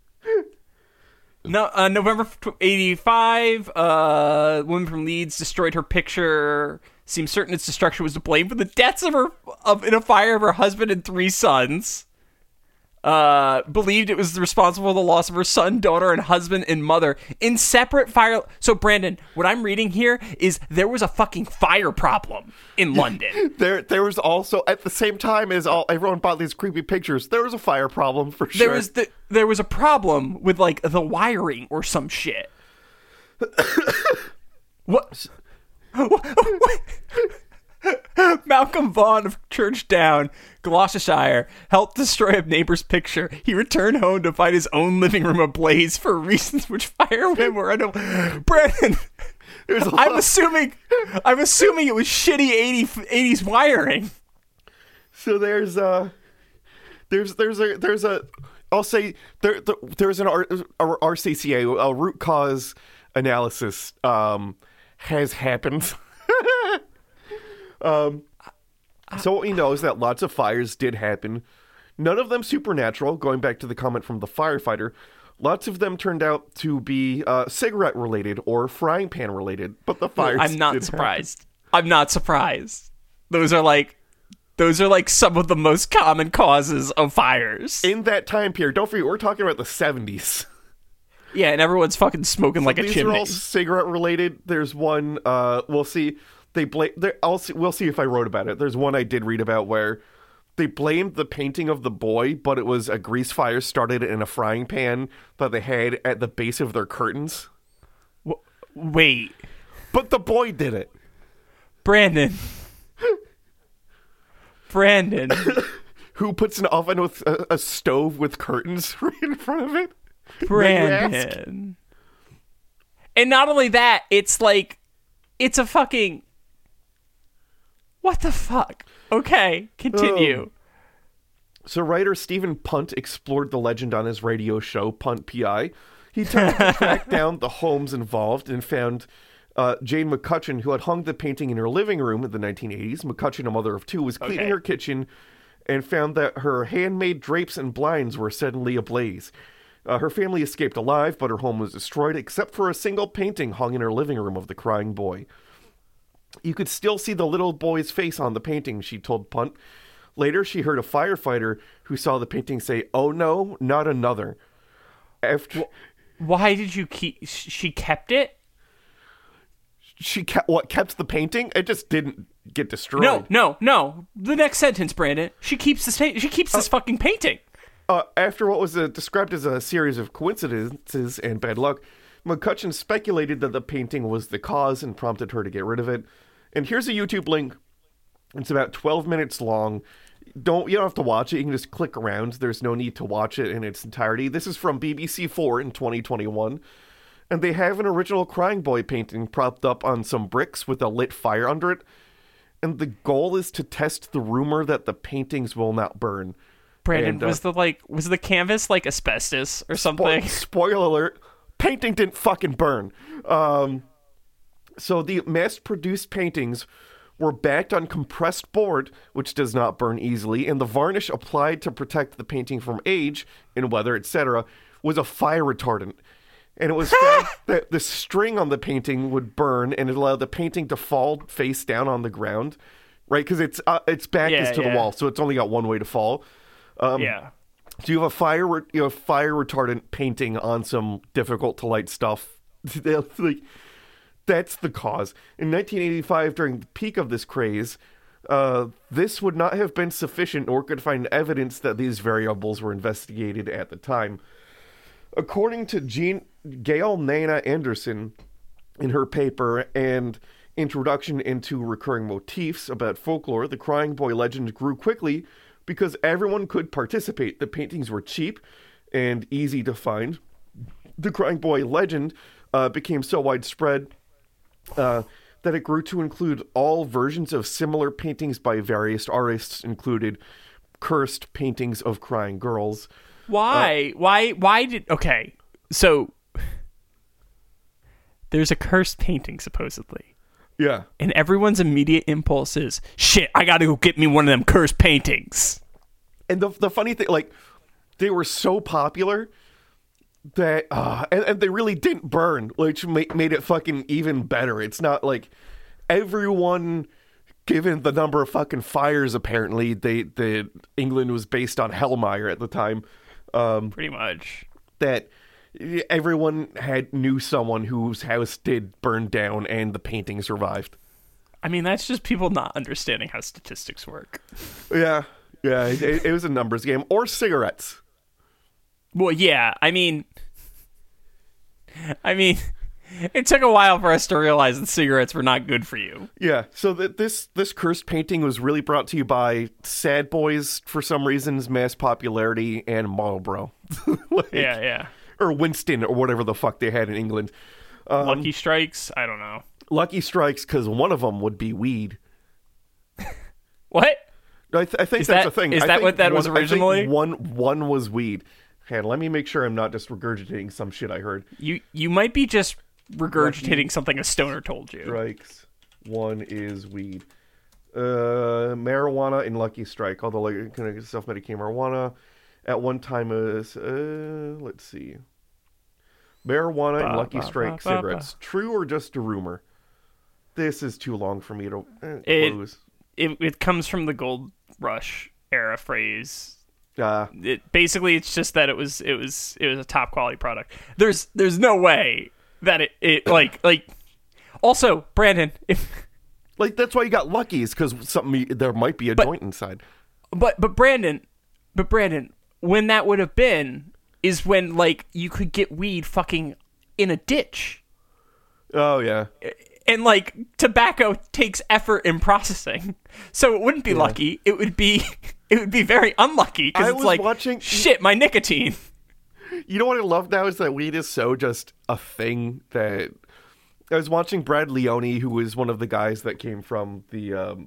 Speaker 8: No, uh, November eighty-five, uh, woman from Leeds destroyed her picture. Seems certain its destruction was to blame for the deaths of her of in a fire of her husband and three sons. Uh, believed it was responsible for the loss of her son, daughter, and husband and mother in separate fire. So, Brandon, what I'm reading here is there was a fucking fire problem in London.
Speaker 7: There, there was also at the same time as all everyone bought these creepy pictures. There was a fire problem for sure.
Speaker 8: There was the, there was a problem with like the wiring or some shit. What? Malcolm Vaughan of Churchdown, Gloucestershire, helped destroy a neighbor's picture. He returned home to find his own living room ablaze for reasons which firemen were unaware. Brandon,
Speaker 7: There's a
Speaker 8: I'm
Speaker 7: lot-
Speaker 8: assuming, I'm assuming it was shitty eighty, eighties wiring.
Speaker 7: So there's uh there's there's a there's a I'll say there, there there's an R, R C C A a root cause analysis um has happened. um so what we know is that lots of fires did happen. None of them supernatural, going back to the comment from the firefighter. Lots of them turned out to be uh, cigarette related or frying pan related, but the fires
Speaker 8: I'm not
Speaker 7: did
Speaker 8: surprised. I'm not surprised. Those are like, those are like some of the most common causes of fires.
Speaker 7: happen. In that time period, don't forget, we're talking about the seventies.
Speaker 8: Yeah, and everyone's fucking smoking like a
Speaker 7: These
Speaker 8: chimney.
Speaker 7: are all cigarette related. There's one. Uh, we'll see. They blame. I'll see. We'll see if I wrote about it. There's one I did read about where they blamed the painting of the boy, but it was a grease fire started in a frying pan that they had at the base of their curtains.
Speaker 8: W- wait,
Speaker 7: But the boy did it.
Speaker 8: Brandon. Brandon.
Speaker 7: Who puts an oven with a, a stove with curtains right in front of it?
Speaker 8: Brandon. And not only that, it's like, it's a fucking. What the fuck? Okay, continue.
Speaker 7: Um, So writer Stephen Punt explored the legend on his radio show, Punt P I. He tried to track down the homes involved and found uh, Jane McCutcheon, who had hung the painting in her living room in the nineteen eighties. McCutcheon, a mother of two, was cleaning
Speaker 8: Okay.
Speaker 7: her kitchen and found that her handmade drapes and blinds were suddenly ablaze. Uh, her family escaped alive, but her home was destroyed, except for a single painting hung in her living room of the crying boy. You could still see the little boy's face on the painting, she told Punt. Later, she heard a firefighter who saw the painting say, "Oh no, not another." After
Speaker 8: Why did you keep. She kept it?
Speaker 7: she kept what kept the painting, it just didn't get destroyed.
Speaker 8: No, no, no. The next sentence, Brandon. She keeps this. She keeps this fucking painting.
Speaker 7: Uh, after what was uh, described as a series of coincidences and bad luck, McCutcheon speculated that the painting was the cause and prompted her to get rid of it. And here's a YouTube link. It's about twelve minutes long. Don't you don't have to watch it. You can just click around. There's no need to watch it in its entirety. This is from B B C four in twenty twenty-one. And they have an original Crying Boy painting propped up on some bricks with a lit fire under it. And the goal is to test the rumor that the paintings will not burn.
Speaker 8: Brandon,
Speaker 7: And, uh,
Speaker 8: was the like was the canvas like asbestos or
Speaker 7: Spo-
Speaker 8: something?
Speaker 7: spoiler alert, painting didn't fucking burn. Um, so the mass-produced paintings were backed on compressed board, which does not burn easily, and the varnish applied to protect the painting from age and weather, et cetera, was a fire retardant. And it was found that the string on the painting would burn, and it allowed the painting to fall face down on the ground, right? Because it's uh, its back
Speaker 8: Yeah,
Speaker 7: is to
Speaker 8: yeah.
Speaker 7: the wall, so it's only got one way to fall. Um,
Speaker 8: yeah.
Speaker 7: So you have a fire, re- you have fire retardant painting on some difficult to light stuff. Like, that's the cause. In nineteen eighty-five, during the peak of this craze, uh, this would not have been sufficient, or could find evidence that these variables were investigated at the time. According to Jean Gail Nana Anderson, in her paper and Introduction into Recurring Motifs about Folklore, the Crying Boy legend grew quickly because everyone could participate. The paintings were cheap and easy to find. The Crying Boy legend uh, became so widespread uh, that it grew to include all versions of similar paintings by various artists, included cursed paintings of crying girls.
Speaker 8: Why? Uh, why? Why did? Okay, so there's a cursed painting supposedly.
Speaker 7: Yeah,
Speaker 8: and everyone's immediate impulse is, "Shit, I gotta go get me one of them cursed paintings."
Speaker 7: And the the funny thing, like, they were so popular that, uh, and, and they really didn't burn, which made made it fucking even better. It's not like everyone. Given the number of fucking fires, apparently, they the England was based on Hellmire at the time. Um,
Speaker 8: Pretty much.
Speaker 7: That everyone had knew someone whose house did burn down and the painting survived.
Speaker 8: I mean, that's just people not understanding how statistics work.
Speaker 7: Yeah, yeah, it, it was a numbers game. Or cigarettes.
Speaker 8: Well, yeah, I mean, I mean, it took a while for us to realize that cigarettes were not good for you.
Speaker 7: Yeah, so that this this cursed painting was really brought to you by Sad Boys for some reasons, mass popularity, and Marlboro. Like,
Speaker 8: yeah, yeah.
Speaker 7: Or Winston, or whatever the fuck they had in England. Um,
Speaker 8: Lucky Strikes? I don't know.
Speaker 7: Lucky Strikes, because one of them would be weed.
Speaker 8: What?
Speaker 7: I, th- I think
Speaker 8: is
Speaker 7: that's
Speaker 8: that,
Speaker 7: a thing.
Speaker 8: Is
Speaker 7: I
Speaker 8: that
Speaker 7: think
Speaker 8: what that
Speaker 7: one,
Speaker 8: was originally?
Speaker 7: I think one one was weed. Hey, let me make sure I'm not just regurgitating some shit I heard.
Speaker 8: You you might be just regurgitating Lucky something a stoner told you.
Speaker 7: Strikes. One is weed. Uh, marijuana and Lucky Strike. Although, like, kind of self-medicating marijuana at one time is uh, let's see, marijuana and Lucky Strike cigarettes. True or just a rumor? This is too long for me to uh, close.
Speaker 8: It, it it comes from the Gold Rush era phrase.
Speaker 7: Uh,
Speaker 8: it basically it's just that it was it was it was a top quality product. There's there's no way that it, it like like also Brandon if
Speaker 7: like that's why you got Lucky's, because something there might be a
Speaker 8: but,
Speaker 7: joint inside.
Speaker 8: But but Brandon but Brandon when that would have been is when like you could get weed fucking in a ditch.
Speaker 7: Oh yeah.
Speaker 8: And like tobacco takes effort in processing, so it wouldn't be
Speaker 7: yeah.
Speaker 8: lucky. It would be it would be very unlucky because it's like
Speaker 7: watching...
Speaker 8: shit. My nicotine.
Speaker 7: You know what I love now is that weed is so just a thing that I was watching Brad Leone, who was one of the guys that came from the. Um,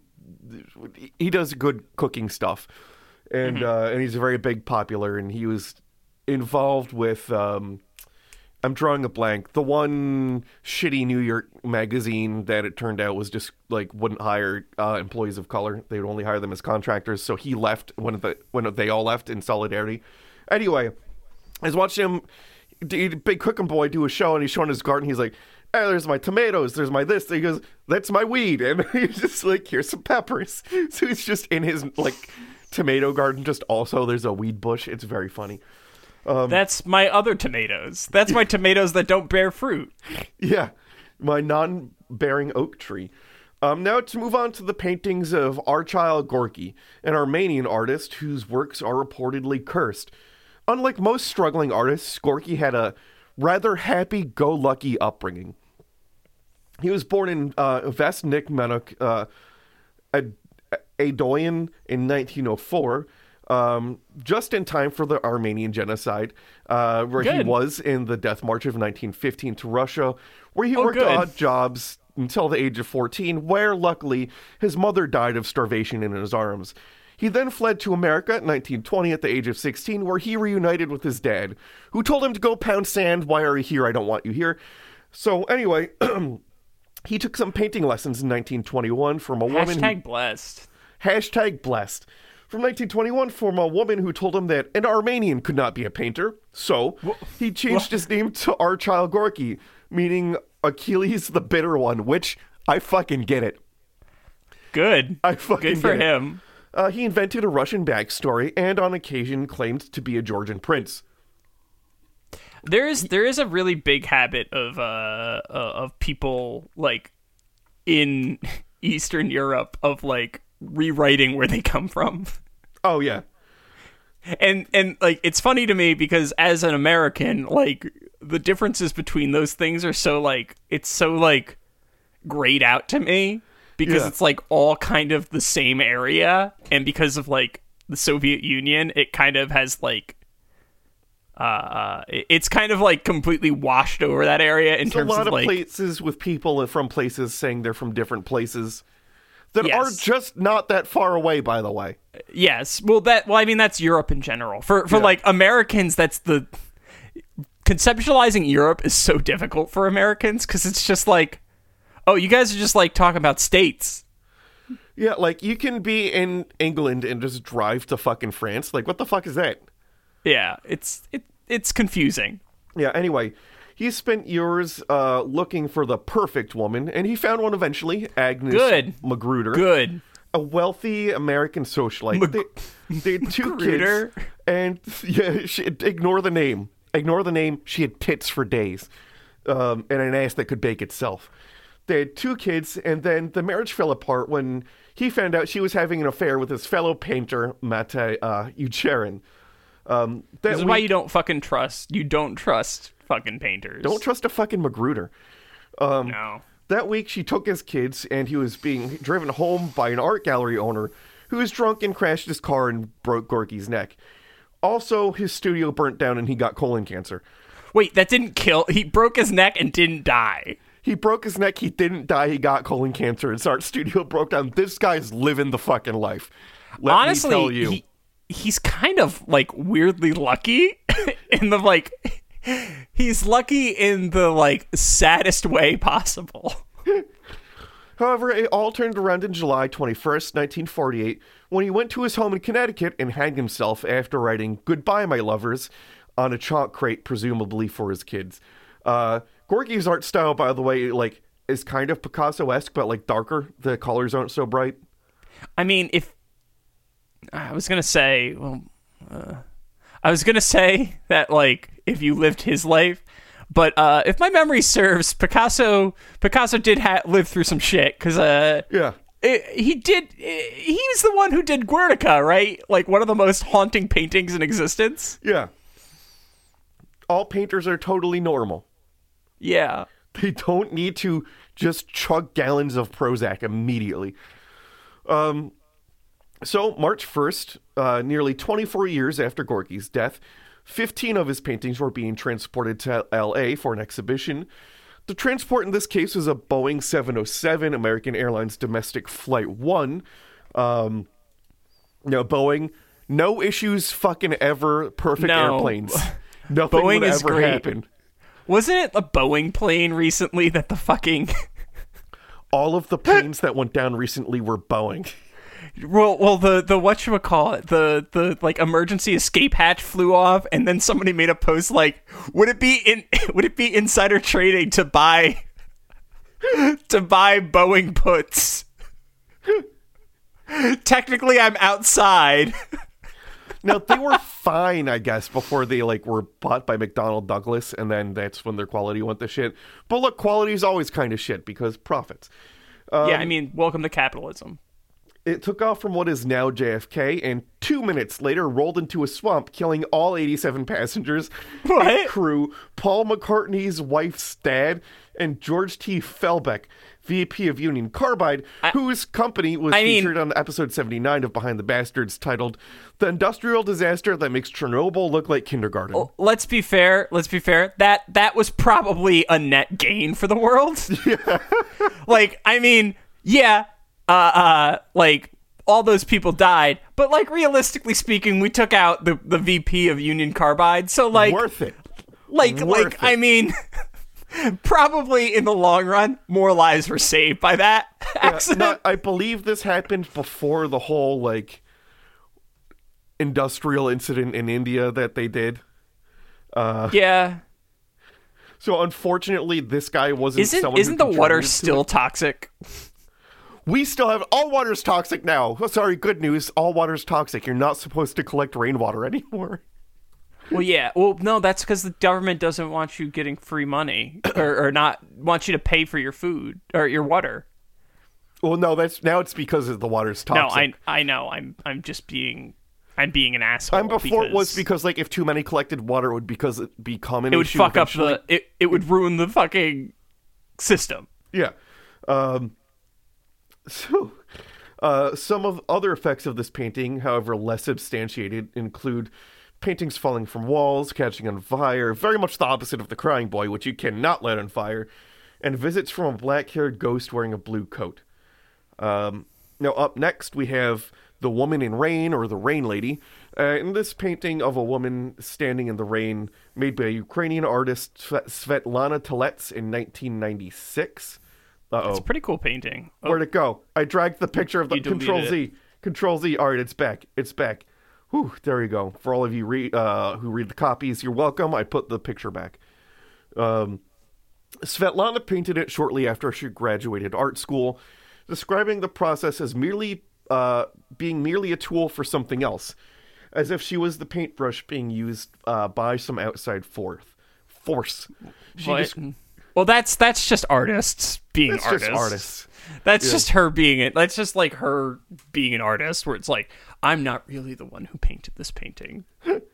Speaker 7: he does good cooking stuff, and mm-hmm. uh, and he's very big popular, and he was involved with. Um, I'm drawing a blank. The one shitty New York magazine that it turned out was just like wouldn't hire uh, employees of color. They would only hire them as contractors. So he left when the when they all left in solidarity. Anyway, I was watching him, big cooking boy, do a show, and he's showing his garden. He's like, "Hey, there's my tomatoes. There's my this." He goes, "That's my weed," and he's just like, "Here's some peppers." So he's just in his like tomato garden. Just also there's a weed bush. It's very funny.
Speaker 8: Um, That's my other tomatoes. That's my tomatoes that don't bear fruit.
Speaker 7: Yeah, my non-bearing oak tree. Um, now to move on to the paintings of Archil Gorky, an Armenian artist whose works are reportedly cursed. Unlike most struggling artists, Gorky had a rather happy-go-lucky upbringing. He was born in uh, Vestnik uh, Adoyan in nineteen oh four. Um, just in time for the Armenian genocide, uh, where good. he was in the death march of nineteen fifteen to Russia, where he oh, worked good. odd jobs until the age of fourteen, where luckily his mother died of starvation in his arms. He then fled to America in nineteen twenty at the age of sixteen, where he reunited with his dad, who told him to go pound sand. Why are you here? I don't want you here. So anyway, he took some painting lessons in nineteen twenty-one from a woman.
Speaker 8: Hashtag
Speaker 7: who,
Speaker 8: blessed.
Speaker 7: Hashtag blessed. From nineteen twenty-one from a woman who told him that an Armenian could not be a painter. So he changed his name to Archil Gorky, meaning Achilles the Bitter One, which I fucking get it.
Speaker 8: Good.
Speaker 7: I fucking
Speaker 8: Good for
Speaker 7: get it.
Speaker 8: him.
Speaker 7: Uh, he invented a Russian backstory and on occasion claimed to be a Georgian prince.
Speaker 8: There is there is a really big habit of uh, uh of people like in Eastern Europe of like rewriting where they come from.
Speaker 7: Oh yeah.
Speaker 8: And and like it's funny to me because as an American, like the differences between those things are so like it's so like grayed out to me because
Speaker 7: Yeah.
Speaker 8: it's like all kind of the same area, and because of like the Soviet Union, it kind of has like uh it- it's kind of like completely washed over that area in
Speaker 7: There's a
Speaker 8: terms
Speaker 7: lot
Speaker 8: of
Speaker 7: of
Speaker 8: like
Speaker 7: places with people from places saying they're from different places that
Speaker 8: Yes.
Speaker 7: are just not that far away, by the way.
Speaker 8: Yes. Well, that. Well, I mean, that's Europe in general. For for
Speaker 7: Yeah.
Speaker 8: like Americans, that's the conceptualizing Europe is so difficult for Americans because it's just like, oh, you guys are just like talking about states.
Speaker 7: Yeah, like you can be in England and just drive to fucking France. Like, what the fuck is that?
Speaker 8: Yeah, it's it it's confusing.
Speaker 7: Yeah, anyway, he spent years uh, looking for the perfect woman, and he found one eventually, Agnes
Speaker 8: Good.
Speaker 7: Magruder.
Speaker 8: Good.
Speaker 7: A wealthy American socialite.
Speaker 8: Mag-
Speaker 7: they, they had two
Speaker 8: Magruder?
Speaker 7: kids, and yeah, she, ignore the name. Ignore the name. She had tits for days, um, and an ass that could bake itself. They had two kids, and then the marriage fell apart when he found out she was having an affair with his fellow painter, Mate uh, Ucherin. Um, that
Speaker 8: This is why
Speaker 7: week-
Speaker 8: you don't fucking trust. You don't trust fucking painters.
Speaker 7: Don't trust a fucking Magruder. Um,
Speaker 8: No.
Speaker 7: That week, she took his kids, and he was being driven home by an art gallery owner who was drunk and crashed his car and broke Gorky's neck. Also, his studio burnt down, and he got colon cancer.
Speaker 8: Wait, that didn't kill. He broke his neck and didn't die.
Speaker 7: He broke his neck, he didn't die, he got colon cancer, his art studio broke down. This guy's living the fucking life. Let
Speaker 8: Honestly,
Speaker 7: me tell you.
Speaker 8: He, he's kind of like weirdly lucky in the like he's lucky in the like saddest way possible.
Speaker 7: However, it all turned around in July twenty-first, nineteen forty-eight, when he went to his home in Connecticut and hanged himself after writing "Goodbye, My Lovers" on a chalk crate, presumably for his kids. Uh, Gorky's art style, by the way, like is kind of Picasso-esque, but like darker. The colors aren't so bright.
Speaker 8: I mean, if I was gonna say, well, uh, I was gonna say that like if you lived his life, but uh, if my memory serves, Picasso Picasso did ha- live through some shit because uh,
Speaker 7: Yeah.
Speaker 8: it, he did. He was the one who did Guernica, right? Like one of the most haunting paintings in existence.
Speaker 7: Yeah. All painters are totally normal.
Speaker 8: Yeah.
Speaker 7: They don't need to just chug gallons of Prozac immediately. Um, so, March first, uh, nearly twenty-four years after Gorky's death, fifteen of his paintings were being transported to L A for an exhibition. The transport in this case was a Boeing seven oh seven, American Airlines Domestic Flight one. Um, no, Boeing, no issues fucking ever, perfect
Speaker 8: No.
Speaker 7: airplanes. Nothing
Speaker 8: Boeing
Speaker 7: would
Speaker 8: is
Speaker 7: ever
Speaker 8: great.
Speaker 7: happen.
Speaker 8: Wasn't it a Boeing plane recently that the fucking
Speaker 7: All of the planes that went down recently were Boeing.
Speaker 8: well well the the whatchamacallit, the the like emergency escape hatch flew off and then somebody made a post like, would it be in would it be insider trading to buy to buy Boeing puts? Technically I'm outside.
Speaker 7: Now, they were fine, I guess, before they like were bought by McDonnell Douglas, and then that's when their quality went to shit. But look, quality is always kind of shit because profits. Um,
Speaker 8: Yeah, I mean, welcome to capitalism.
Speaker 7: It took off from what is now J F K, and two minutes later rolled into a swamp, killing all eighty-seven passengers,
Speaker 8: What?
Speaker 7: and crew, Paul McCartney's wife's dad, and George T. Felbeck, V P of Union Carbide,
Speaker 8: I-
Speaker 7: whose company was
Speaker 8: I mean-
Speaker 7: featured on episode seventy-nine of Behind the Bastards, titled "The Industrial Disaster That Makes Chernobyl Look Like Kindergarten."
Speaker 8: Oh, let's be fair. Let's be fair. That that was probably a net gain for the world. Yeah. Like, I mean, yeah. Uh, uh, like all those people died, but like realistically speaking, we took out the, the V P of Union Carbide, so like
Speaker 7: Worth it.
Speaker 8: like
Speaker 7: Worth
Speaker 8: like
Speaker 7: it.
Speaker 8: I mean, probably in the long run, more lives were saved by that accident.
Speaker 7: No, I believe this happened before the whole like industrial incident in India that they did. Uh,
Speaker 8: yeah.
Speaker 7: So unfortunately, this guy wasn't.
Speaker 8: Isn't
Speaker 7: someone
Speaker 8: isn't
Speaker 7: who
Speaker 8: the water
Speaker 7: contributed to
Speaker 8: still
Speaker 7: it.
Speaker 8: toxic?
Speaker 7: We still have all water's toxic now. Oh, sorry, good news. All water's toxic. You're not supposed to collect rainwater anymore.
Speaker 8: Well, yeah. Well, no, that's because the government doesn't want you getting free money, or, or not want you to pay for your food or your water.
Speaker 7: Well, no, that's now it's because of the water's
Speaker 8: No,
Speaker 7: toxic.
Speaker 8: I I know. I'm I'm just being I'm being an asshole.
Speaker 7: And before it was
Speaker 8: because
Speaker 7: because like if too many collected water, it would because it become an
Speaker 8: it would
Speaker 7: issue
Speaker 8: fuck up
Speaker 7: eventually.
Speaker 8: the it, it would ruin the fucking system.
Speaker 7: Yeah. Um, so, uh, some of other effects of this painting, however less substantiated, include paintings falling from walls, catching on fire, very much the opposite of the Crying Boy, which you cannot let on fire, and visits from a black-haired ghost wearing a blue coat. Um, now, up next, we have The Woman in Rain, or the Rain Lady. Uh, in this painting of a woman standing in the rain, made by Ukrainian artist Sve- Svetlana Telets in nineteen ninety-six. Uh-oh.
Speaker 8: It's a pretty cool painting. Oh,
Speaker 7: Where'd it go? I dragged the picture of the
Speaker 8: You deleted
Speaker 7: Control
Speaker 8: it.
Speaker 7: Z. Control Z. All right, it's back. It's back. Whew, there you go. For all of you re- uh, who read the copies, you're welcome. I put the picture back. Um, Svetlana painted it shortly after she graduated art school, describing the process as merely uh, being merely a tool for something else, as if she was the paintbrush being used uh, by some outside force. Force. She
Speaker 8: but-
Speaker 7: just
Speaker 8: well, that's that's just artists being
Speaker 7: It's
Speaker 8: artists.
Speaker 7: just artists.
Speaker 8: That's
Speaker 7: Yeah.
Speaker 8: just her being it. That's just like her being an artist, where it's like, I'm not really the one who painted this painting.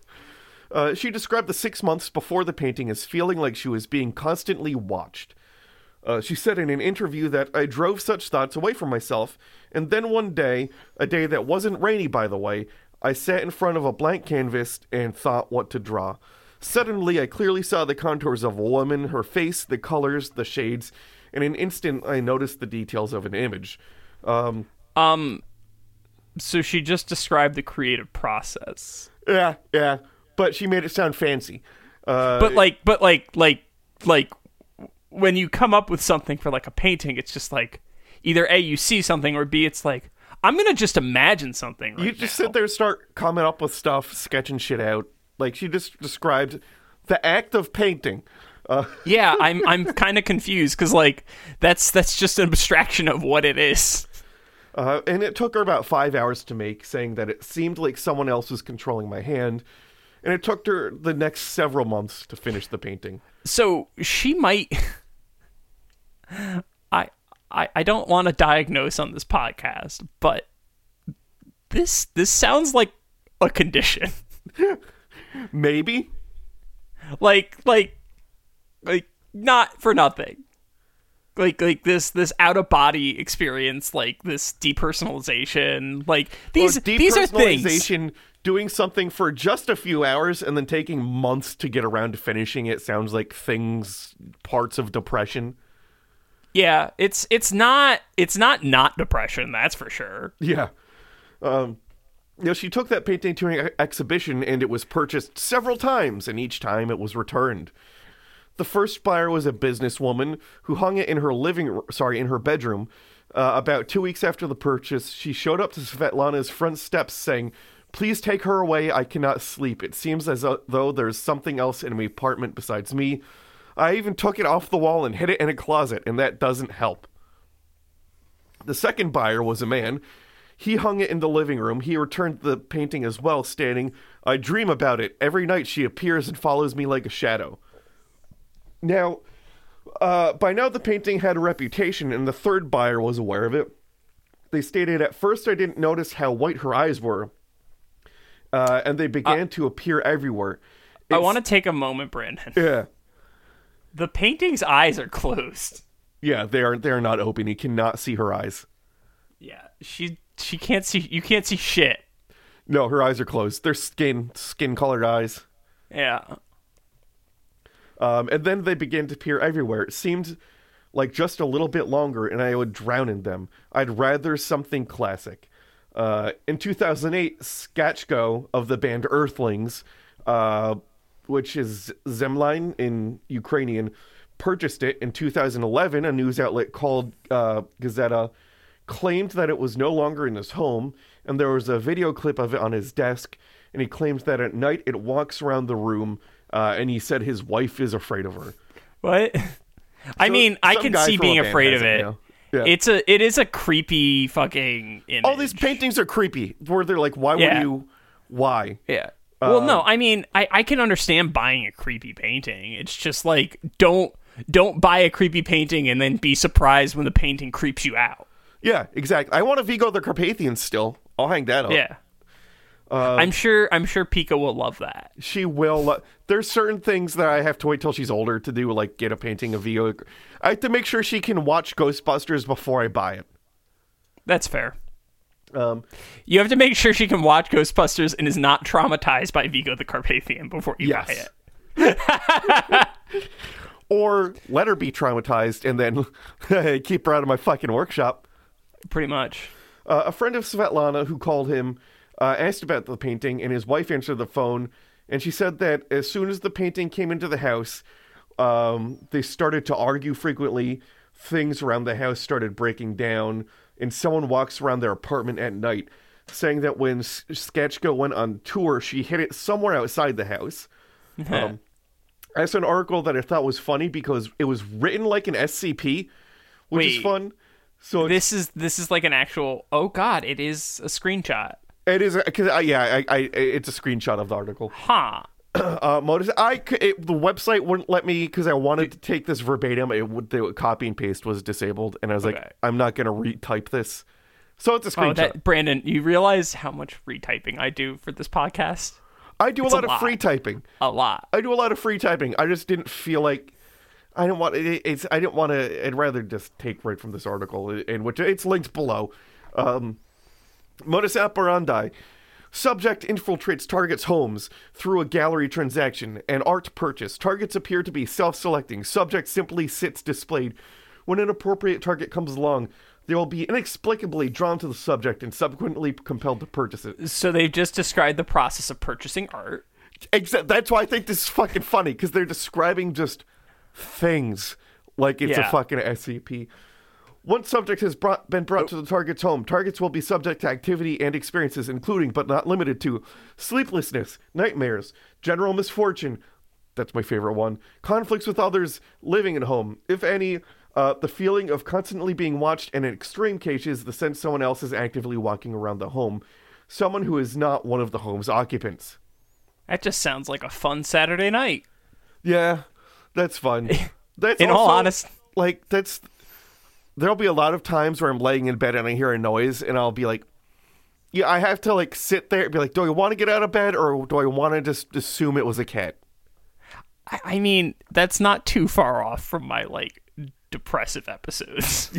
Speaker 7: Uh, she described the six months before the painting as feeling like she was being constantly watched. Uh, she said in an interview that I drove such thoughts away from myself, and then one day, a day that wasn't rainy by the way, I sat in front of a blank canvas and thought what to draw. Suddenly, I clearly saw the contours of a woman, her face, the colors, the shades. In an instant, I noticed the details of an image. Um,
Speaker 8: Um, so she just described the creative process.
Speaker 7: yeah, yeah, but she made it sound fancy. Uh,
Speaker 8: But like, but like, like, like, when you come up with something for like a painting, it's just like either A, you see something, or B, it's like, I'm gonna just imagine something. Right
Speaker 7: you just
Speaker 8: now.
Speaker 7: sit there and start coming up with stuff, sketching shit out. Like she just described the act of painting. Uh,
Speaker 8: Yeah, I'm I'm kind of confused because like that's that's just an abstraction of what it is.
Speaker 7: uh, and it took her about five hours to make, saying that it seemed like someone else was controlling my hand. And it took her the next several months to finish the painting.
Speaker 8: So she might. I I I don't want to diagnose on this podcast, but this this sounds like a condition.
Speaker 7: Maybe.
Speaker 8: like like like not for nothing. Like like this this out of body experience, like this depersonalization, like these
Speaker 7: Or
Speaker 8: these are things.
Speaker 7: depersonalization, doing something for just a few hours and then taking months to get around to finishing it sounds like things, parts of depression.
Speaker 8: Yeah, it's it's not it's not not depression, that's for sure.
Speaker 7: Yeah. Um, you know, she took that painting to an ex- exhibition and it was purchased several times, and each time it was returned. The first buyer was a businesswoman who hung it in her living, sorry, in her bedroom. Uh, about two weeks after the purchase, she showed up to Svetlana's front steps saying, "Please take her away. I cannot sleep. It seems as though there's something else in my apartment besides me. I even took it off the wall and hid it in a closet, and that doesn't help." The second buyer was a man. He hung it in the living room. He returned the painting as well, stating, "I dream about it. Every night she appears and follows me like a shadow." Now, uh, by now the painting had a reputation, and the third buyer was aware of it. They stated, "At first I didn't notice how white her eyes were, uh, and they began uh, to appear everywhere."
Speaker 8: It's, I want to take a moment, Brandon.
Speaker 7: Yeah.
Speaker 8: The painting's eyes are closed.
Speaker 7: Yeah, they are. They are not open. You cannot see her eyes.
Speaker 8: Yeah, she she can't see. You can't see shit.
Speaker 7: No, her eyes are closed. They're skin skin colored eyes.
Speaker 8: Yeah.
Speaker 7: Um, and then they began to appear everywhere. It seemed like just a little bit longer, and I would drown in them. I'd rather something classic. Uh, in two thousand eight, Skachko of the band Earthlings, uh, which is Zemline in Ukrainian, purchased it. In two thousand eleven, a news outlet called uh, Gazeta claimed that it was no longer in his home, and there was a video clip of it on his desk, and he claims that at night it walks around the room, uh, and he said his wife is afraid of her.
Speaker 8: What? I
Speaker 7: So,
Speaker 8: mean, I
Speaker 7: some
Speaker 8: can
Speaker 7: guy
Speaker 8: see
Speaker 7: from
Speaker 8: being
Speaker 7: a band
Speaker 8: afraid
Speaker 7: has
Speaker 8: of
Speaker 7: it,
Speaker 8: it.
Speaker 7: you know? Yeah.
Speaker 8: It's a it is a creepy fucking image.
Speaker 7: All these paintings are creepy, where they're like, why
Speaker 8: Yeah.
Speaker 7: would you, why?
Speaker 8: Yeah. Well,
Speaker 7: Uh,
Speaker 8: no, I mean, I, I can understand buying a creepy painting. It's just like don't don't buy a creepy painting and then be surprised when the painting creeps you out.
Speaker 7: Yeah, exactly. I want a Vigo the Carpathian still. I'll hang that up.
Speaker 8: Yeah. I'm sure I'm sure Pika will love that.
Speaker 7: She will. lo- There's certain things that I have to wait till she's older to do, like get a painting of Vigo. I have to make sure she can watch Ghostbusters before I buy it.
Speaker 8: That's fair.
Speaker 7: Um,
Speaker 8: You have to make sure she can watch Ghostbusters and is not traumatized by Vigo the Carpathian before you buy
Speaker 7: yes.
Speaker 8: it.
Speaker 7: Or let her be traumatized and then keep her out of my fucking workshop.
Speaker 8: Pretty much.
Speaker 7: Uh, a friend of Svetlana who called him uh, asked about the painting, and his wife answered the phone, and she said that as soon as the painting came into the house, um, they started to argue frequently. Things around the house started breaking down, and someone walks around their apartment at night, saying that when S- Skachko went on tour, she hid it somewhere outside the house. um, I saw an article that I thought was funny because it was written like an S C P, which is
Speaker 8: Wait.
Speaker 7: fun. So it's-
Speaker 8: This is this is like an actual. Oh God! It is a screenshot.
Speaker 7: It is because uh, yeah, I, I it's a screenshot of the article.
Speaker 8: Huh.
Speaker 7: Uh, Modus, I c- it, the website wouldn't let me because I wanted to take this verbatim. It would the copy and paste was disabled, and I was
Speaker 8: Okay.
Speaker 7: like, I'm not gonna retype this. So it's a
Speaker 8: Oh,
Speaker 7: screenshot.
Speaker 8: that Brandon, you realize how much retyping I do for this podcast?
Speaker 7: I do a
Speaker 8: it's a
Speaker 7: lot of
Speaker 8: lot.
Speaker 7: free typing.
Speaker 8: A lot.
Speaker 7: I do a lot of free typing. I just didn't feel like I didn't want it, it's. I didn't want to. I'd rather just take right from this article, in which it's linked below. Um, modus operandi. Subject infiltrates target's homes through a gallery transaction and art purchase. Targets appear to be self-selecting. Subject simply sits displayed. When an appropriate target comes along, they will be inexplicably drawn to the subject and subsequently compelled to purchase it.
Speaker 8: So they've just described the process of purchasing art.
Speaker 7: Exa- that's why I think this is fucking funny, because they're describing just things like it's
Speaker 8: Yeah.
Speaker 7: a fucking S C P. Once subject has brought, been brought to the target's home, targets will be subject to activity and experiences, including but not limited to sleeplessness, nightmares, general misfortune. That's my favorite one. Conflicts with others living at home, if any. Uh, the feeling of constantly being watched, and in extreme cases, the sense someone else is actively walking around the home. Someone who is not one of the home's occupants.
Speaker 8: That just sounds like a fun Saturday night.
Speaker 7: Yeah, that's fun. That's
Speaker 8: In all
Speaker 7: also,
Speaker 8: honest-
Speaker 7: like that's. There'll be a lot of times where I'm laying in bed and I hear a noise, and I'll be like, "Yeah, I have to like sit there and be like, do I want to get out of bed or do I want to just assume it was a cat?"
Speaker 8: I, I mean, that's not too far off from my like depressive episodes.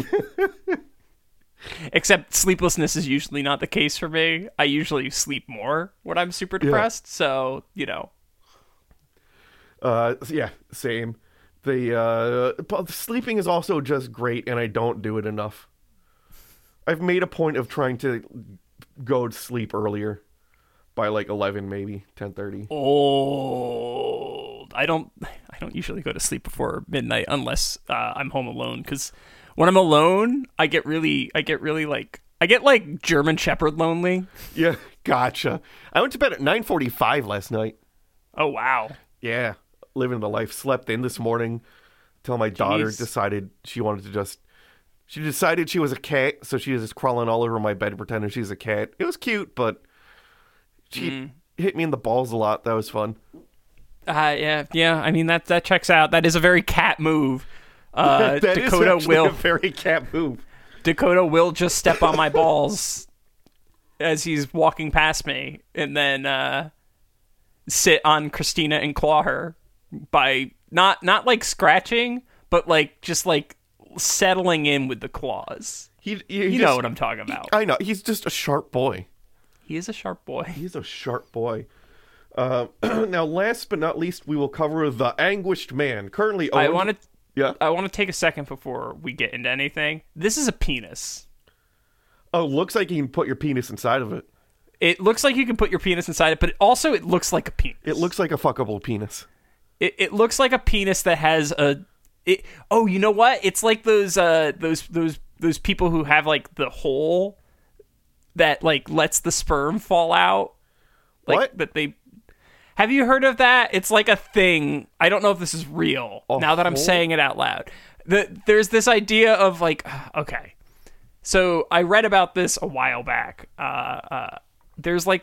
Speaker 8: Except sleeplessness is usually not the case for me. I usually sleep more when I'm super depressed, so you know.
Speaker 7: Uh, yeah, same. The uh, but sleeping is also just great, and I don't do it enough. I've made a point of trying to go to sleep earlier, by like eleven, maybe ten thirty.
Speaker 8: Old. I don't. I don't usually go to sleep before midnight unless uh, I'm home alone. Because when I'm alone, I get really, I get really like, I get like German Shepherd lonely.
Speaker 7: Yeah, gotcha. I went to bed at nine forty-five last night.
Speaker 8: Oh wow.
Speaker 7: Yeah, living the life. Slept in this morning till my daughter
Speaker 8: Jeez.
Speaker 7: decided she wanted to just. She decided she was a cat, so she was just crawling all over my bed pretending she's a cat. It was cute, but she
Speaker 8: Mm.
Speaker 7: hit me in the balls a lot. That was fun.
Speaker 8: Uh, yeah, yeah. I mean that that checks out. That is a very cat move. Uh,
Speaker 7: That is
Speaker 8: Dakota
Speaker 7: actually
Speaker 8: will
Speaker 7: a very cat move.
Speaker 8: Dakota will just step on my balls as he's walking past me, and then uh, sit on Christina and claw her by not not like scratching, but like just like settling in with the claws.
Speaker 7: He, he, he
Speaker 8: You
Speaker 7: just-
Speaker 8: know what I'm talking about.
Speaker 7: I know. He's just a sharp boy.
Speaker 8: He is a sharp boy.
Speaker 7: He's a sharp boy. Uh, now, last but not least, we will cover the Anguished Man. Currently owned...
Speaker 8: I want to.
Speaker 7: Yeah.
Speaker 8: I want to take a second before we get into anything. This is a penis.
Speaker 7: Oh, looks like you can put your penis inside of it.
Speaker 8: It looks like you can put your penis inside it, but it also it looks like a penis.
Speaker 7: It looks like a fuckable penis.
Speaker 8: It it looks like a penis that has a. It, oh, you know what? It's like those uh those those those people who have like the hole that like lets the sperm fall out. Like,
Speaker 7: what?
Speaker 8: That they. Have you heard of that? It's like a thing. I don't know if this is real.
Speaker 7: A
Speaker 8: now that I'm
Speaker 7: hole?
Speaker 8: saying it out loud, the, there's this idea of like, okay, so I read about this a while back. Uh, uh, there's like,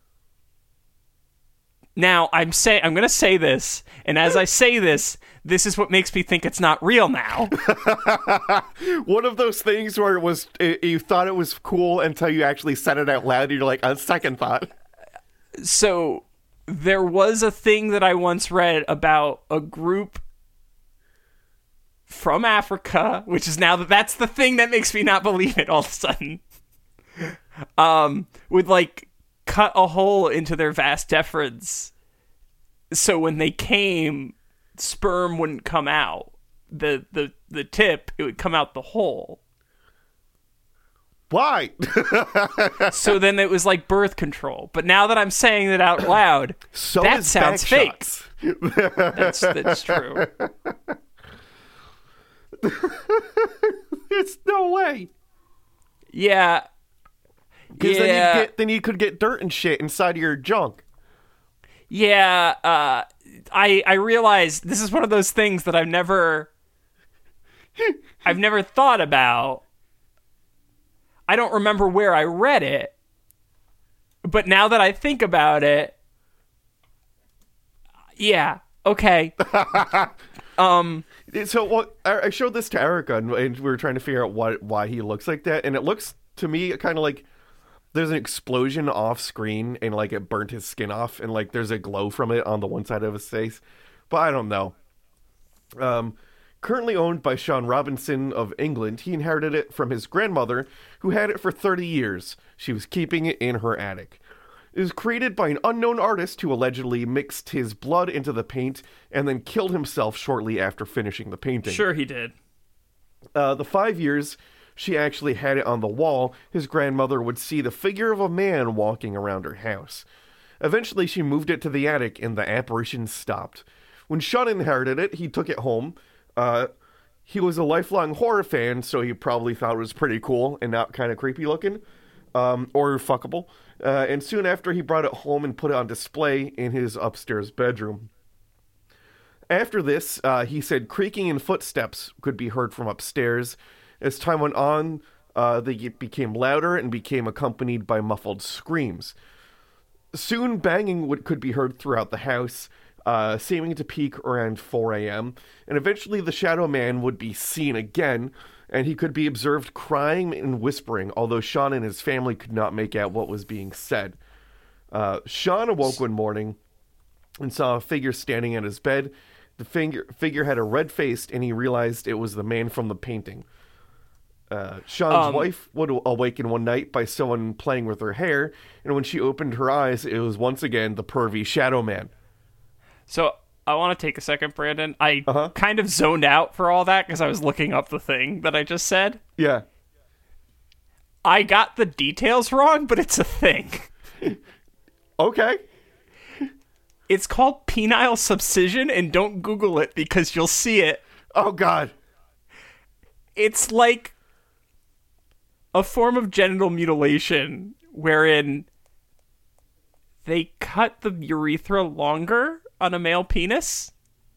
Speaker 8: now I'm say I'm gonna say this, and as I say this, this is what makes me think it's not real now.
Speaker 7: One of those things where it was it, you thought it was cool until you actually said it out loud, and you're like, on second thought.
Speaker 8: So. There was a thing that I once read about a group from Africa, which is now that that's the thing that makes me not believe it all of a sudden. Um, would like cut a hole into their vas deferens, so when they came, sperm wouldn't come out. The the the tip, it would come out the hole.
Speaker 7: Why?
Speaker 8: So then it was like birth control. But now that I'm saying it out loud,
Speaker 7: so
Speaker 8: that
Speaker 7: is
Speaker 8: sounds
Speaker 7: back
Speaker 8: fake.
Speaker 7: shots.
Speaker 8: That's that's true.
Speaker 7: There's no way.
Speaker 8: Yeah.
Speaker 7: Because
Speaker 8: yeah.
Speaker 7: then you get then you could get dirt and shit inside of your junk.
Speaker 8: Yeah. Uh, I I realize this is one of those things that I've never I've never thought about. I don't remember where I read it, but now that I think about it, yeah, okay. um,
Speaker 7: so what? I showed this to Erica, and we were trying to figure out what why he looks like that, and it looks to me kind of like there's an explosion off screen, and like it burnt his skin off, and like there's a glow from it on the one side of his face, but I don't know. Um. Currently owned by Sean Robinson of England, he inherited it from his grandmother, who had it for thirty years. She was keeping it in her attic. It was created by an unknown artist who allegedly mixed his blood into the paint and then killed himself shortly after finishing the painting.
Speaker 8: Sure he did.
Speaker 7: Uh, the five years she actually had it on the wall, his grandmother would see the figure of a man walking around her house. Eventually she moved it to the attic and the apparition stopped. When Sean inherited it, he took it home. Uh, he was a lifelong horror fan, so he probably thought it was pretty cool and not kind of creepy looking, um, or fuckable. Uh, and soon after, he brought it home and put it on display in his upstairs bedroom. After this, uh, he said creaking and footsteps could be heard from upstairs. As time went on, uh, they became louder and became accompanied by muffled screams. Soon, banging would, could be heard throughout the house, Uh, seeming to peak around four a.m., and eventually the Shadow Man would be seen again, and he could be observed crying and whispering, although Sean and his family could not make out what was being said. Uh, Sean awoke one morning and saw a figure standing at his bed. The figure, figure had a red face, and he realized it was the man from the painting. Uh, Sean's
Speaker 8: Um,
Speaker 7: wife would awaken one night by someone playing with her hair, and when she opened her eyes, it was once again the pervy Shadow Man.
Speaker 8: So I want to take a second, Brandon. I
Speaker 7: Uh-huh.
Speaker 8: kind of zoned out for all that because I was looking up the thing that I just said.
Speaker 7: Yeah.
Speaker 8: I got the details wrong, but it's a thing.
Speaker 7: Okay.
Speaker 8: It's called penile subcision, and don't Google it because you'll see it.
Speaker 7: Oh, God.
Speaker 8: It's like a form of genital mutilation wherein they cut the urethra longer on a male penis,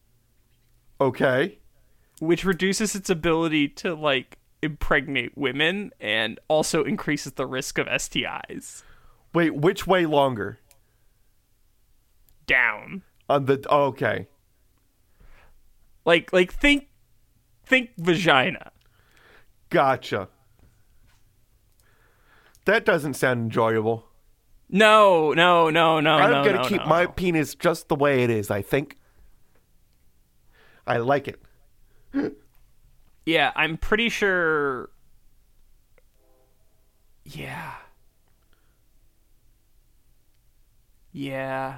Speaker 7: Okay.
Speaker 8: which reduces its ability to, like, impregnate women and also increases the risk of S T Is.
Speaker 7: Wait, which way longer?
Speaker 8: Down.
Speaker 7: On the oh, okay.
Speaker 8: Like, like think, think vagina.
Speaker 7: Gotcha. That doesn't sound enjoyable.
Speaker 8: No, no, no, no,
Speaker 7: I'm
Speaker 8: no,
Speaker 7: gonna
Speaker 8: no,
Speaker 7: keep
Speaker 8: no.
Speaker 7: my penis just the way it is, I think. I like it.
Speaker 8: Yeah, I'm pretty sure. Yeah. Yeah.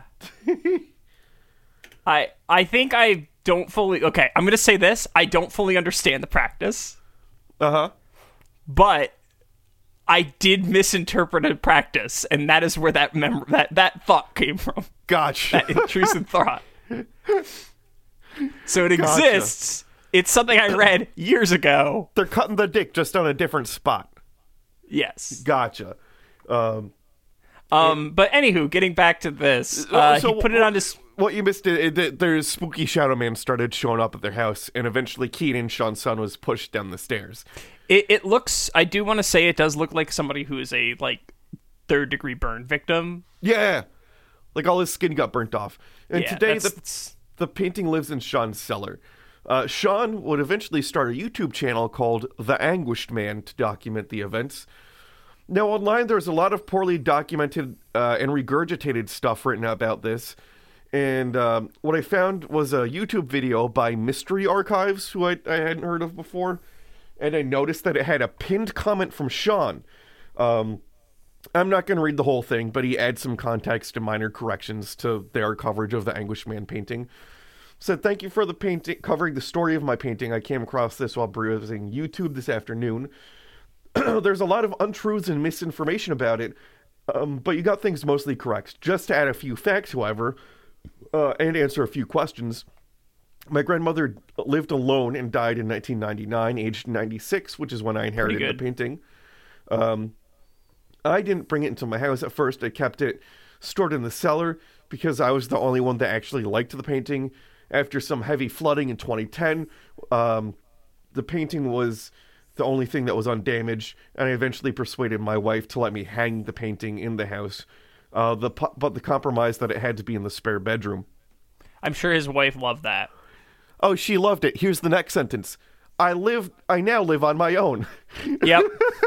Speaker 8: I I think I don't fully. Okay, I'm gonna say this. I don't fully understand the practice,
Speaker 7: Uh-huh.
Speaker 8: but I did misinterpret a practice, and that is where that mem- that that thought came from.
Speaker 7: Gotcha.
Speaker 8: That intrusive thought. So it
Speaker 7: Gotcha.
Speaker 8: exists. It's something I read years ago.
Speaker 7: They're cutting the dick just on a different spot.
Speaker 8: Yes.
Speaker 7: Gotcha. Um,
Speaker 8: Um. But anywho, getting back to this, uh,
Speaker 7: so
Speaker 8: he put it on his.
Speaker 7: What you missed, it, it, there's Spooky Shadow Man started showing up at their house, and eventually Keenan, Sean's son, was pushed down the stairs.
Speaker 8: It, it looks. I do want to say it does look like somebody who is a like third degree burn victim.
Speaker 7: Yeah, like all his skin got burnt off. And
Speaker 8: Yeah,
Speaker 7: today,
Speaker 8: that's-
Speaker 7: the
Speaker 8: that's-
Speaker 7: the painting lives in Sean's cellar. Uh, Sean would eventually start a YouTube channel called The Anguished Man to document the events. Now, online, there's a lot of poorly documented uh, and regurgitated stuff written about this. And um, what I found was a YouTube video by Mystery Archives, who I, I hadn't heard of before. And I noticed that it had a pinned comment from Sean. Um, I'm not going to read the whole thing, but he adds some context and minor corrections to their coverage of the Anguished Man painting. Said, thank you for the painting, covering the story of my painting. I came across this while browsing YouTube this afternoon. There's a lot of untruths and misinformation about it, um, but you got things mostly correct. Just to add a few facts, however, uh, and answer a few questions. My grandmother lived alone and died in nineteen ninety-nine, aged ninety-six, which is when I inherited the painting. Um, I didn't bring it into my house at first. I kept it stored in the cellar because I was the only one that actually liked the painting. After some heavy flooding in twenty ten, um, the painting was the only thing that was undamaged, and I eventually persuaded my wife to let me hang the painting in the house. Uh, the but the compromise that it had to be in the spare bedroom.
Speaker 8: I'm sure his wife loved that.
Speaker 7: Oh, she loved it. Here's the next sentence. I live. I now live on my own.
Speaker 8: Yep.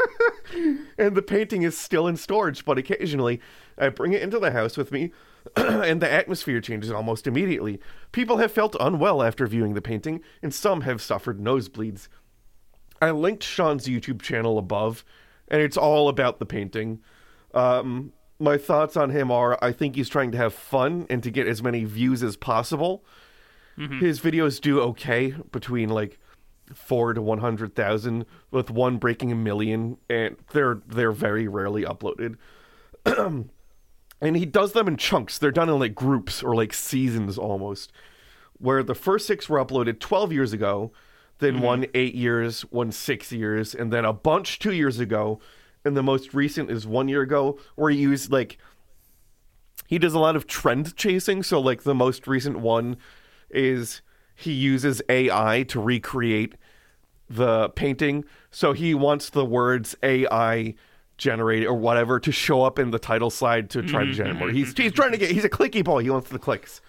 Speaker 7: And the painting is still in storage, but occasionally I bring it into the house with me, and the atmosphere changes almost immediately. People have felt unwell after viewing the painting, and some have suffered nosebleeds. I linked Sean's YouTube channel above, and it's all about the painting. Um, my thoughts on him are, I think he's trying to have fun and to get as many views as possible. Mm-hmm. His videos do okay, between like four to one hundred thousand, with one breaking a million, and they're they're very rarely uploaded. And he does them in chunks. They're done in like groups or like seasons almost, where the first six were uploaded twelve years ago, then mm-hmm. one eight years, one six years, and then a bunch two years ago, and the most recent is one year ago, where he used like, he does a lot of trend chasing. So like the most recent one is he uses A I to recreate the painting. So he wants the words A I generated or whatever to show up in the title slide to try mm-hmm. to generate more. He's he's trying to get, he's a clicky boy. He wants the clicks.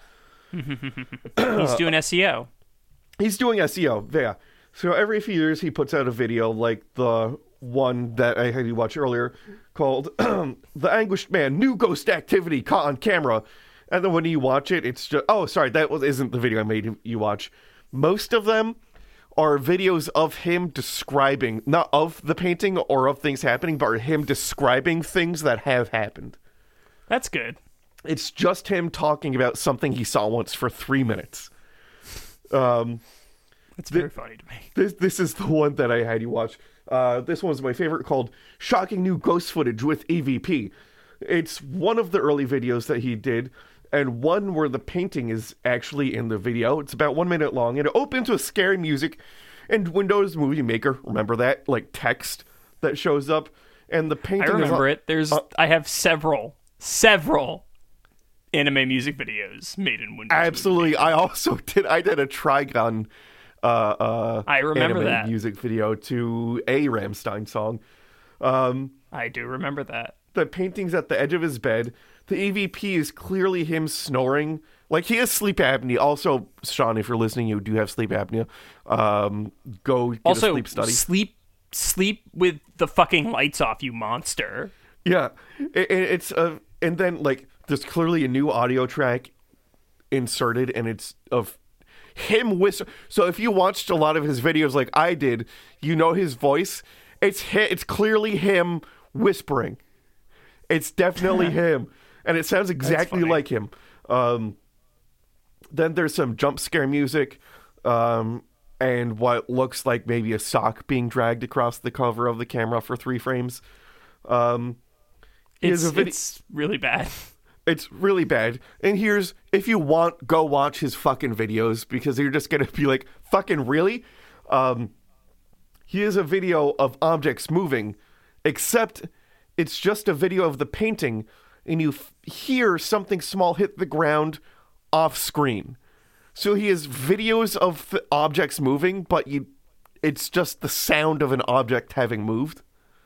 Speaker 8: He's doing S E O.
Speaker 7: He's doing S E O, yeah. So every few years he puts out a video like the one that I had you watch earlier called The Anguished Man, New Ghost Activity Caught on Camera. And then when you watch it, it's just, oh, sorry, that was, isn't the video I made you watch. Most of them are videos of him describing, not of the painting or of things happening, but him describing things that have happened.
Speaker 8: That's good.
Speaker 7: It's just him talking about something he saw once for three minutes. Um,
Speaker 8: That's very th- funny to me.
Speaker 7: This this is the one that I had you watch. Uh, this one's my favorite, called Shocking New Ghost Footage with E V P. It's one of the early videos that he did, and one where the painting is actually in the video. It's about one minute long, and it opens with scary music and Windows Movie Maker. Remember that? Like text that shows up. And the painting
Speaker 8: I remember
Speaker 7: is,
Speaker 8: it. There's,
Speaker 7: uh,
Speaker 8: I have several, several anime music videos made in Windows.
Speaker 7: Absolutely. I also did, I did a Trigun uh, uh,
Speaker 8: I remember
Speaker 7: anime
Speaker 8: that.
Speaker 7: music video to a Rammstein song. Um,
Speaker 8: I do remember that.
Speaker 7: The painting's at the edge of his bed. The E V P is clearly him snoring. Like, he has sleep apnea. Also, Sean, if you're listening, you do have sleep apnea. Um, go get
Speaker 8: also,
Speaker 7: a sleep study.
Speaker 8: sleep sleep with the fucking lights off, you monster.
Speaker 7: Yeah. It, it, it's uh, and then, like, there's clearly a new audio track inserted, and it's of him whisper. So if you watched a lot of his videos like I did, you know his voice. It's hi- it's clearly him whispering. It's definitely him. And it sounds exactly like him. Um, then there's some jump scare music, um, and what looks like maybe a sock being dragged across the cover of the camera for three frames. Um,
Speaker 8: It's,
Speaker 7: here's a vid-
Speaker 8: it's really bad.
Speaker 7: It's really bad. And here's, if you want, go watch his fucking videos because you're just going to be like, fucking really? Um, here's a video of objects moving, except it's just a video of the painting and you f- hear something small hit the ground off screen. So he has videos of th- objects moving, but you, it's just the sound of an object having moved.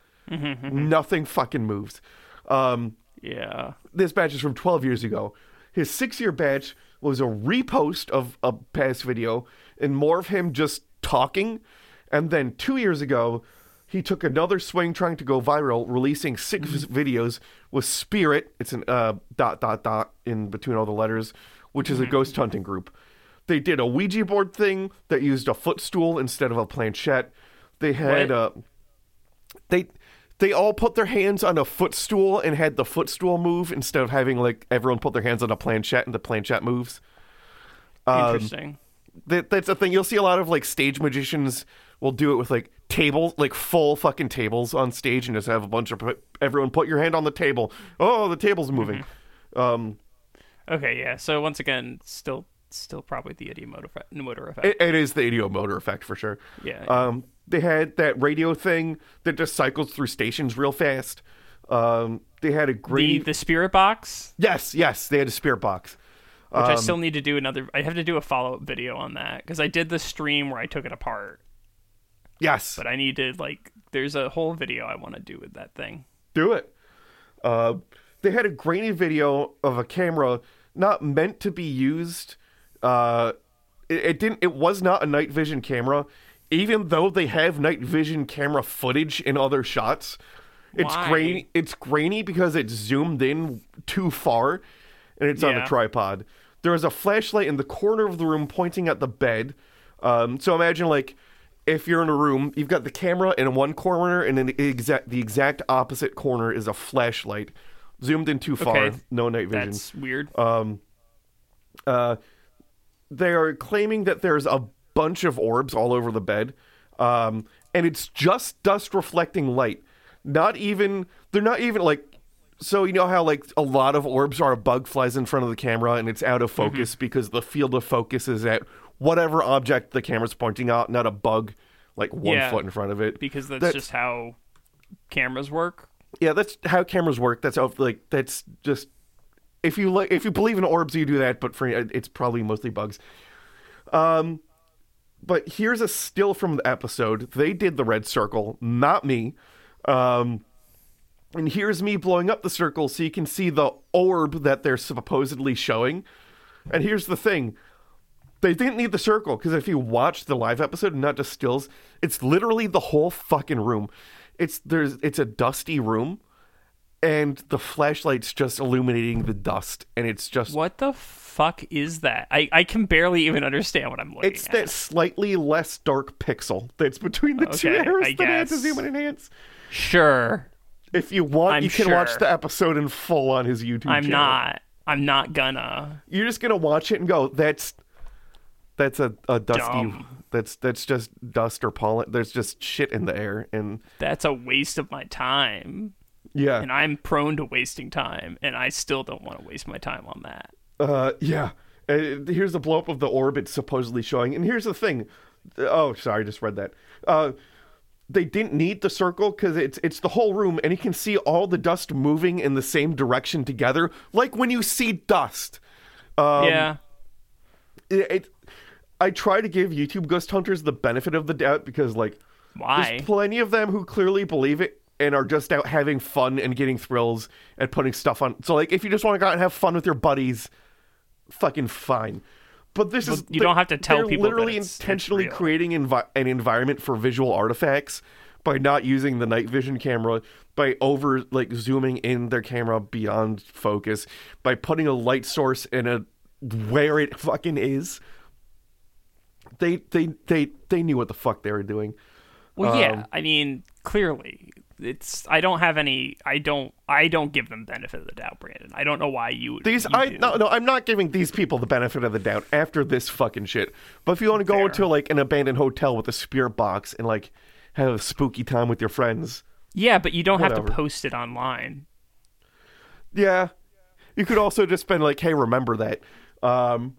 Speaker 7: Nothing fucking moves. Um,
Speaker 8: Yeah.
Speaker 7: this batch is from twelve years ago. His six-year batch was a repost of a past video and more of him just talking. And then two years ago, he took another swing trying to go viral, releasing six videos with Spirit. It's an uh, dot, dot, dot in between all the letters, which is a ghost hunting group. They did a Ouija board thing that used a footstool instead of a planchette. They had...
Speaker 8: What?
Speaker 7: Uh, they... They all put their hands on a footstool and had the footstool move instead of having like everyone put their hands on a planchette and the planchette moves. Um,
Speaker 8: Interesting.
Speaker 7: that that's a thing. You'll see a lot of like stage magicians will do it with like tables, like full fucking tables on stage, and just have a bunch of everyone put your hand on the table. Oh, the table's moving.
Speaker 8: Mm-hmm.
Speaker 7: Um,
Speaker 8: Okay, yeah. So once again, still still probably the idiomotor effect. motor effect.
Speaker 7: it, it is the idiomotor effect for sure.
Speaker 8: Yeah.
Speaker 7: Um, they had that radio thing that just cycles through stations real fast. Um, they had a
Speaker 8: the
Speaker 7: great
Speaker 8: the spirit box,
Speaker 7: yes, yes. They had a spirit box.
Speaker 8: which I
Speaker 7: Um,
Speaker 8: still need to do another. I have to do a follow up video on that because I did the stream where I took it apart,
Speaker 7: Yes,
Speaker 8: but I need to like. There's a whole video I want to do with that thing.
Speaker 7: do it. Uh, they had a grainy video of a camera not meant to be used. Uh, it, it didn't. It was not a night vision camera, even though they have night vision camera footage in other shots. It's
Speaker 8: Why?
Speaker 7: grainy. It's grainy because it's zoomed in too far, and it's on a
Speaker 8: Yeah.
Speaker 7: tripod. There is a flashlight in the corner of the room pointing at the bed. Um, so imagine like if you're in a room, you've got the camera in one corner, and in the exact the exact opposite corner is a flashlight, zoomed in too far.
Speaker 8: Okay,
Speaker 7: No night vision.
Speaker 8: That's weird.
Speaker 7: Um, uh, they are claiming that there's a bunch of orbs all over the bed, um, and it's just dust reflecting light. Not even they're not even like. So you know how like a lot of orbs are a bug flies in front of the camera and it's out of focus
Speaker 8: Mm-hmm.
Speaker 7: because the field of focus is at whatever object the camera's pointing out, not a bug like one
Speaker 8: Yeah,
Speaker 7: foot in front of it.
Speaker 8: because that's,
Speaker 7: that's-
Speaker 8: just how cameras work.
Speaker 7: Yeah, that's how cameras work. That's how like that's just if you like if you believe in orbs, you do that. But for it's probably mostly bugs. Um, but here's a still from the episode. They did the red circle, not me. Um, and here's me blowing up the circle so you can see the orb that they're supposedly showing. And here's the thing. They didn't need the circle because if you watch the live episode and not just stills, it's literally the whole fucking room. It's there's it's a dusty room, and the flashlight's just illuminating the dust, and it's just
Speaker 8: What the fuck is that? I, I can barely even understand what I'm looking
Speaker 7: it's
Speaker 8: at.
Speaker 7: that slightly less dark pixel that's between the two
Speaker 8: Okay,
Speaker 7: arrows
Speaker 8: I
Speaker 7: that I had to
Speaker 8: guess.
Speaker 7: zoom and enhance.
Speaker 8: Sure.
Speaker 7: If you want,
Speaker 8: I'm
Speaker 7: you can watch
Speaker 8: sure.
Speaker 7: the episode in full on his YouTube
Speaker 8: I'm
Speaker 7: channel.
Speaker 8: not. I'm not gonna.
Speaker 7: You're just gonna watch it and go, "That's that's a, a dusty.
Speaker 8: Dumb.
Speaker 7: That's that's just dust or pollen. There's just shit in the air." And
Speaker 8: That's a waste of my time.
Speaker 7: yeah,
Speaker 8: And I'm prone to wasting time, and I still don't want to waste my time on that.
Speaker 7: Uh, yeah. Uh, here's the blow up of the orb it's supposedly showing. And here's the thing. Oh, sorry, I just read that. Uh, they didn't need the circle because it's it's the whole room, and you can see all the dust moving in the same direction together, like when you see dust. Um,
Speaker 8: yeah.
Speaker 7: It, it. I try to give YouTube ghost hunters the benefit of the doubt because, like,
Speaker 8: Why?
Speaker 7: there's plenty of them who clearly believe it and are just out having fun and getting thrills and putting stuff on. So, like, if you just want to go out and have fun with your buddies, fucking fine. But this
Speaker 8: Well,
Speaker 7: is
Speaker 8: you don't have to tell
Speaker 7: they're
Speaker 8: people that
Speaker 7: literally
Speaker 8: it's- it's
Speaker 7: intentionally
Speaker 8: real.
Speaker 7: creating envi- an environment for visual artifacts by not using the night vision camera, by over like zooming in their camera beyond focus, by putting a light source in a where it fucking is. They they they they knew what the fuck they were doing.
Speaker 8: Well, yeah.
Speaker 7: Um,
Speaker 8: I mean, clearly, it's. I don't have any. I don't. I don't give them benefit of the doubt, Brandon. I don't know why you.
Speaker 7: These
Speaker 8: you
Speaker 7: I
Speaker 8: do.
Speaker 7: no no I'm not giving these people the benefit of the doubt after this fucking shit. But if you want to go
Speaker 8: Fair.
Speaker 7: into like an abandoned hotel with a spirit box and like have a spooky time with your friends,
Speaker 8: Yeah, but you don't have
Speaker 7: Whatever.
Speaker 8: to post it online.
Speaker 7: Yeah. You could also just been like, hey, remember that. Um,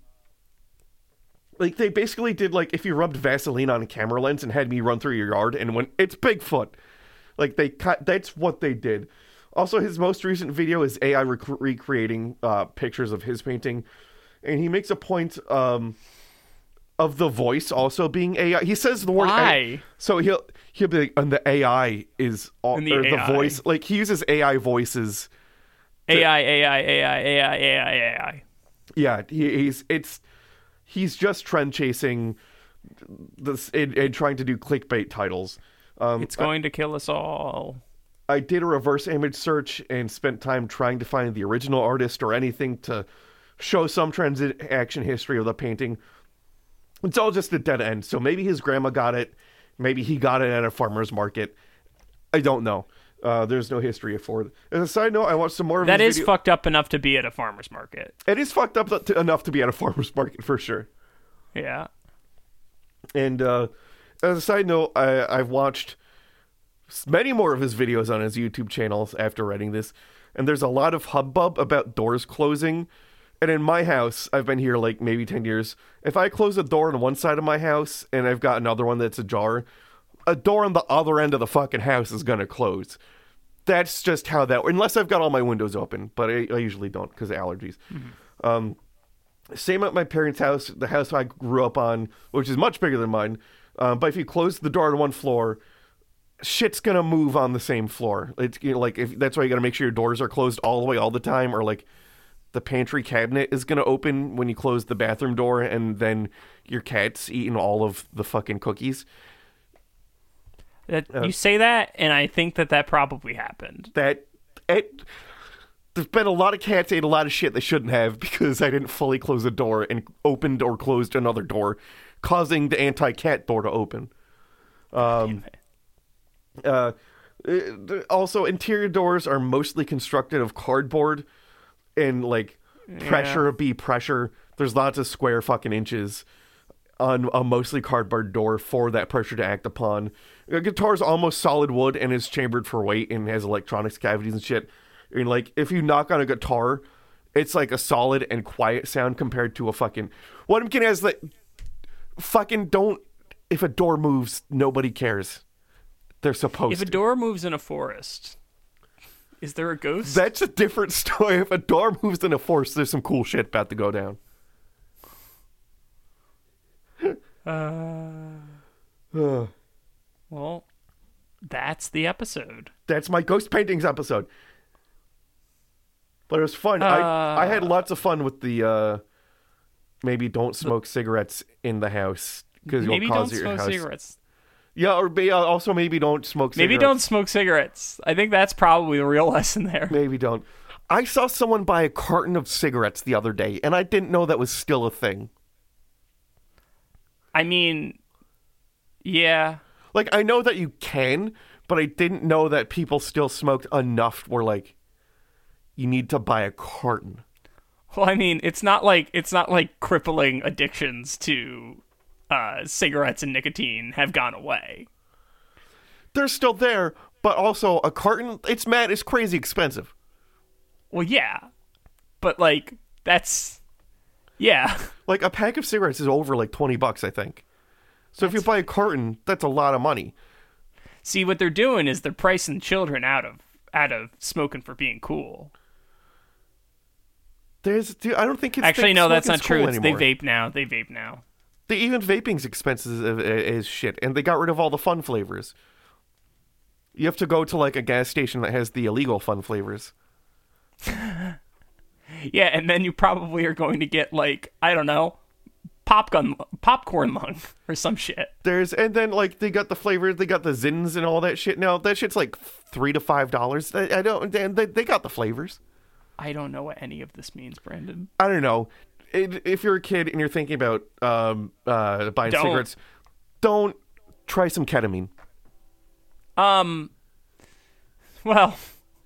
Speaker 7: like, they basically did, like, if you rubbed Vaseline on a camera lens and had me run through your yard and went, it's Bigfoot. Like, they cut, that's what they did. Also, his most recent video is A I rec- recreating uh, pictures of his painting. And he makes a point um, of the voice also being A I. He says the word
Speaker 8: Why?
Speaker 7: A I. So he'll, he'll be like, and the A I is, all,
Speaker 8: And the
Speaker 7: or the
Speaker 8: A I.
Speaker 7: voice. Like, he uses A I voices.
Speaker 8: A I, A I, A I, A I, A I, A I.
Speaker 7: Yeah, he, he's it's he's just trend chasing this and, and trying to do clickbait titles. Um,
Speaker 8: It's going to kill us all.
Speaker 7: I did a reverse image search and spent time trying to find the original artist or anything to show some transaction history of the painting. It's all just a dead end. So maybe his grandma got it, maybe he got it at a farmer's market. I don't know. Uh, there's no history for it. As a side note, I watched some more of
Speaker 8: That
Speaker 7: his
Speaker 8: is
Speaker 7: video-
Speaker 8: fucked up enough to be at a farmer's market.
Speaker 7: It is fucked up to, enough to be at a farmer's market for sure.
Speaker 8: Yeah.
Speaker 7: And uh, as a side note, I, I've watched many more of his videos on his YouTube channels after writing this, and there's a lot of hubbub about doors closing. And in my house, I've been here like maybe ten years. If I close a door on one side of my house and I've got another one that's ajar, a door on the other end of the fucking house is going to close. That's just how that, unless I've got all my windows open, but I, I usually don't because of allergies. Mm-hmm. Um, same at my parents' house, the house I grew up on, which is much bigger than mine. Um, but if you close the door on one floor, shit's gonna move on the same floor. It's, you know, like if that's why you gotta make sure your doors are closed all the way all the time, or like the pantry cabinet is gonna open when you close the bathroom door, and then your cat's eating all of the fucking cookies.
Speaker 8: That,
Speaker 7: Uh,
Speaker 8: you say that, and I think that that probably happened.
Speaker 7: That it. There's been a lot of cats ate a lot of shit they shouldn't have because I didn't fully close a door and opened or closed another door, causing the anti-cat door to open. Um, uh, also, interior doors are mostly constructed of cardboard and like pressure be pressure. There's lots of square fucking inches on a mostly cardboard door for that pressure to act upon. A guitar's almost solid wood and is chambered for weight and has electronics cavities and shit. I mean, like, if you knock on a guitar, it's like a solid and quiet sound compared to a fucking... What I'm getting at is that fucking don't... If a door moves, nobody cares. They're supposed
Speaker 8: If
Speaker 7: to.
Speaker 8: a door moves in a forest, is there a ghost?
Speaker 7: That's a different story. If a door moves in a forest, there's some cool shit about to go down.
Speaker 8: Uh, well, that's the episode.
Speaker 7: That's my ghost paintings episode. But it was fun.
Speaker 8: Uh,
Speaker 7: I I had lots of fun with the uh, maybe don't smoke cigarettes in the house because you'll
Speaker 8: Maybe
Speaker 7: cause
Speaker 8: don't
Speaker 7: your
Speaker 8: smoke
Speaker 7: house.
Speaker 8: cigarettes.
Speaker 7: Yeah, or may- uh, also maybe don't smoke cigarettes.
Speaker 8: Maybe don't smoke cigarettes. I think that's probably the real lesson there.
Speaker 7: Maybe don't. I saw someone buy a carton of cigarettes the other day, and I didn't know that was still a thing.
Speaker 8: I mean, yeah.
Speaker 7: Like, I know that you can, but I didn't know that people still smoked enough where, like, you need to buy a carton.
Speaker 8: Well, I mean, it's not like it's not like crippling addictions to uh, cigarettes and nicotine have gone away.
Speaker 7: They're still there, but also a carton, it's mad, it's crazy expensive.
Speaker 8: Well, yeah. But, like, that's... Yeah.
Speaker 7: Like, a pack of cigarettes is over, like, twenty bucks, I think. So if you buy a carton, that's a lot of money.
Speaker 8: See, what they're doing is they're pricing children out of out of smoking for being cool.
Speaker 7: There's, dude, I don't think kids
Speaker 8: Actually,
Speaker 7: think
Speaker 8: no, that's not
Speaker 7: smoking's
Speaker 8: true.
Speaker 7: cool
Speaker 8: It's, they
Speaker 7: anymore.
Speaker 8: vape now. They vape now.
Speaker 7: They even vaping's expensive as, as shit, and they got rid of all the fun flavors. You have to go to, like, a gas station that has the illegal fun flavors.
Speaker 8: Yeah, and then you probably are going to get, like, I don't know, popcorn, popcorn lung or some shit.
Speaker 7: There's and then like they got the flavors, they got the zins and all that shit. Now that shit's like three to five dollars. I, I don't. And they they got the flavors.
Speaker 8: I don't know what any of this means, Brandon.
Speaker 7: I don't know. It, if you're a kid and you're thinking about um uh buying
Speaker 8: Don't.
Speaker 7: cigarettes, don't try some ketamine.
Speaker 8: Um, well,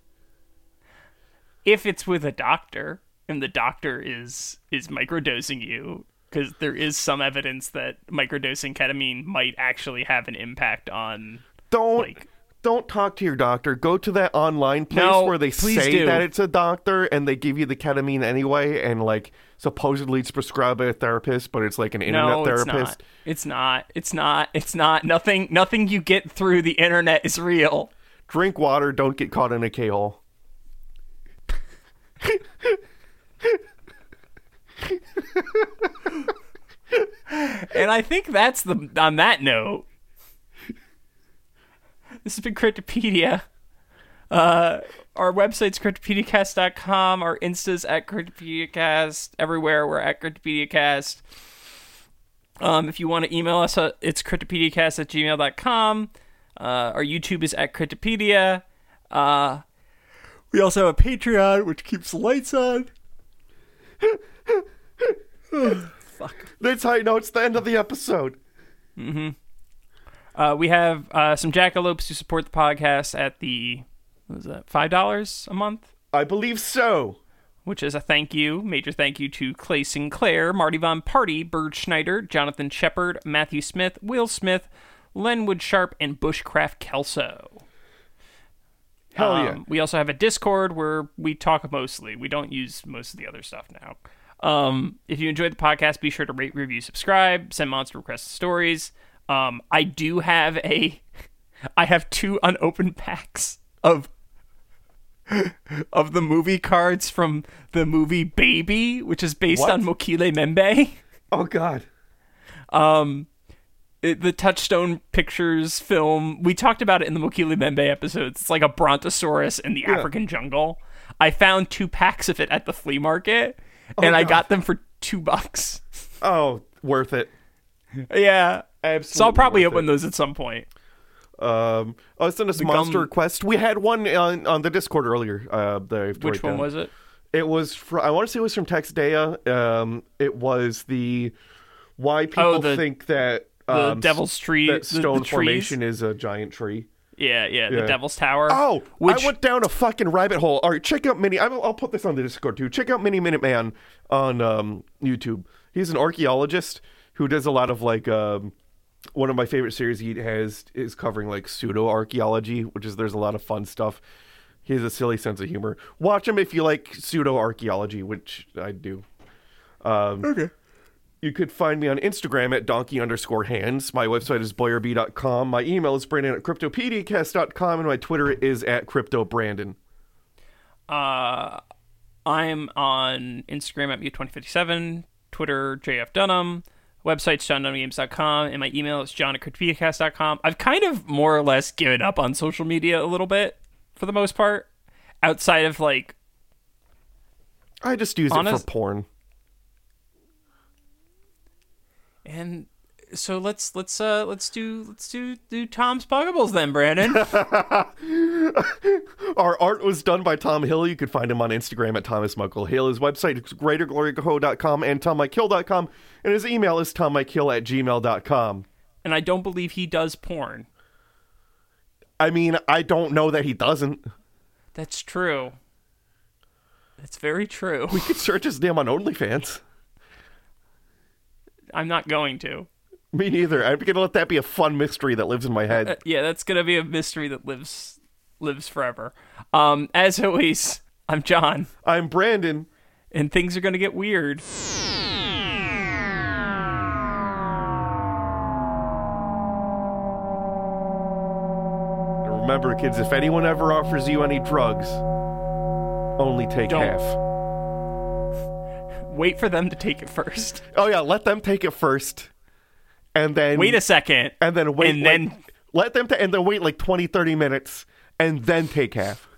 Speaker 8: if it's with a doctor and the doctor is is microdosing you, because there is some evidence that microdosing ketamine might actually have an impact on
Speaker 7: Don't
Speaker 8: like
Speaker 7: don't talk to your doctor. Go to that online place
Speaker 8: No,
Speaker 7: where they
Speaker 8: please
Speaker 7: say
Speaker 8: do.
Speaker 7: that it's a doctor and they give you the ketamine anyway, and like supposedly it's prescribed by a therapist, but it's like an internet
Speaker 8: No, it's
Speaker 7: therapist.
Speaker 8: not. It's not. It's not. It's not. Nothing. Nothing you get through the internet is real.
Speaker 7: Drink water. Don't get caught in a K-hole.
Speaker 8: And I think that's the. On that note, this has been Cryptopedia. Uh, our website's cryptopediacast dot com. Our Insta's at cryptopediacast. Everywhere we're at cryptopediacast. Um, if you want to email us, uh, it's cryptopediacast at gmail dot com. Uh, our YouTube is at Cryptopedia. Uh, we also have a Patreon, which keeps the lights on. Fuck.
Speaker 7: That's how you know it's the end of the episode.
Speaker 8: Mm-hmm. Uh, we have uh, some jackalopes who support the podcast at the, what is that, five dollars a month?
Speaker 7: I believe so.
Speaker 8: Which is a thank you, major thank you to Clay Sinclair, Marty Von Party, Bird Schneider, Jonathan Shepard, Matthew Smith, Will Smith, Lenwood Sharp, and Bushcraft Kelso.
Speaker 7: Hell
Speaker 8: um,
Speaker 7: yeah.
Speaker 8: We also have a Discord where we talk mostly. We don't use most of the other stuff now. Um, if you enjoyed the podcast, be sure to rate, review, subscribe, send monster requests, stories. Um, I do have a, I have two unopened packs of, of the movie cards from the movie Baby, which is based
Speaker 7: What?
Speaker 8: on Mokile Membe.
Speaker 7: Oh God.
Speaker 8: Um, it, the Touchstone Pictures film. We talked about it in the Mokile Membe episodes. It's like a brontosaurus in the
Speaker 7: Yeah.
Speaker 8: African jungle. I found two packs of it at the flea market,
Speaker 7: Oh,
Speaker 8: and I
Speaker 7: God.
Speaker 8: got them for two bucks.
Speaker 7: Oh, worth it.
Speaker 8: Yeah.
Speaker 7: Absolutely.
Speaker 8: So I'll probably
Speaker 7: worth
Speaker 8: open
Speaker 7: it.
Speaker 8: those at some point.
Speaker 7: Um, oh, send us
Speaker 8: The
Speaker 7: monster
Speaker 8: gum-
Speaker 7: request. We had one on, on the Discord earlier. Uh, that I have to
Speaker 8: Which
Speaker 7: write
Speaker 8: one
Speaker 7: down.
Speaker 8: was it?
Speaker 7: It was from, I want to say it was from Texdea. Um, it was the why people
Speaker 8: Oh, the-
Speaker 7: think that
Speaker 8: The
Speaker 7: um,
Speaker 8: Devil's Tree.
Speaker 7: that
Speaker 8: the-
Speaker 7: stone
Speaker 8: the trees?
Speaker 7: formation is a giant tree.
Speaker 8: Yeah, yeah,
Speaker 7: Yeah.
Speaker 8: the Devil's Tower.
Speaker 7: Oh,
Speaker 8: which
Speaker 7: I went down a fucking rabbit hole. All right, check out Mini. I'll, I'll put this on the Discord too. Check out Mini Minute Man on um, YouTube. He's an archaeologist who does a lot of like um, one of my favorite series he has is covering like pseudo archaeology, which is there's a lot of fun stuff. He has a silly sense of humor. Watch him if you like pseudo archaeology, which I do. Um, okay. You could find me on Instagram at donkey underscore hands. My website is boyer b dot com. My email is brandon at cryptopediacast dot com, and my Twitter is at cryptobrandon.
Speaker 8: Uh, I'm on Instagram at Mute twenty fifty-seven, Twitter J F Dunham, website's john dunham games dot com, and my email is john at cryptopediacast dot com. I've kind of more or less given up on social media a little bit, for the most part, outside of like.
Speaker 7: I just use it
Speaker 8: Honest-
Speaker 7: for porn.
Speaker 8: And so let's let's uh let's do let's do do Tom's Puggables then, Brandon.
Speaker 7: Our art was done by Tom Hill. You could find him on Instagram at Thomas Muckle Hill. His website is greater glory co dot com and tom mike hill dot com, and his email is tom mike hill at gmail dot com.
Speaker 8: And I don't believe he does porn.
Speaker 7: I mean, I don't know that he doesn't.
Speaker 8: That's true. That's very true.
Speaker 7: We could search his name on OnlyFans.
Speaker 8: I'm not going to.
Speaker 7: Me neither. I'm gonna let that be a fun mystery that lives in my head.
Speaker 8: Uh, yeah, that's gonna be a mystery that lives lives forever. Um, as always, I'm John,
Speaker 7: I'm Brandon.
Speaker 8: and things are gonna get weird.
Speaker 7: Remember, kids, if anyone ever offers you any drugs, only take
Speaker 8: Don't.
Speaker 7: half.
Speaker 8: Wait for them to take it first.
Speaker 7: Oh yeah, let them take it first, and then
Speaker 8: Wait a second.
Speaker 7: and then wait,
Speaker 8: and
Speaker 7: like-
Speaker 8: then
Speaker 7: let them ta- and then wait like twenty, thirty minutes, and then take half.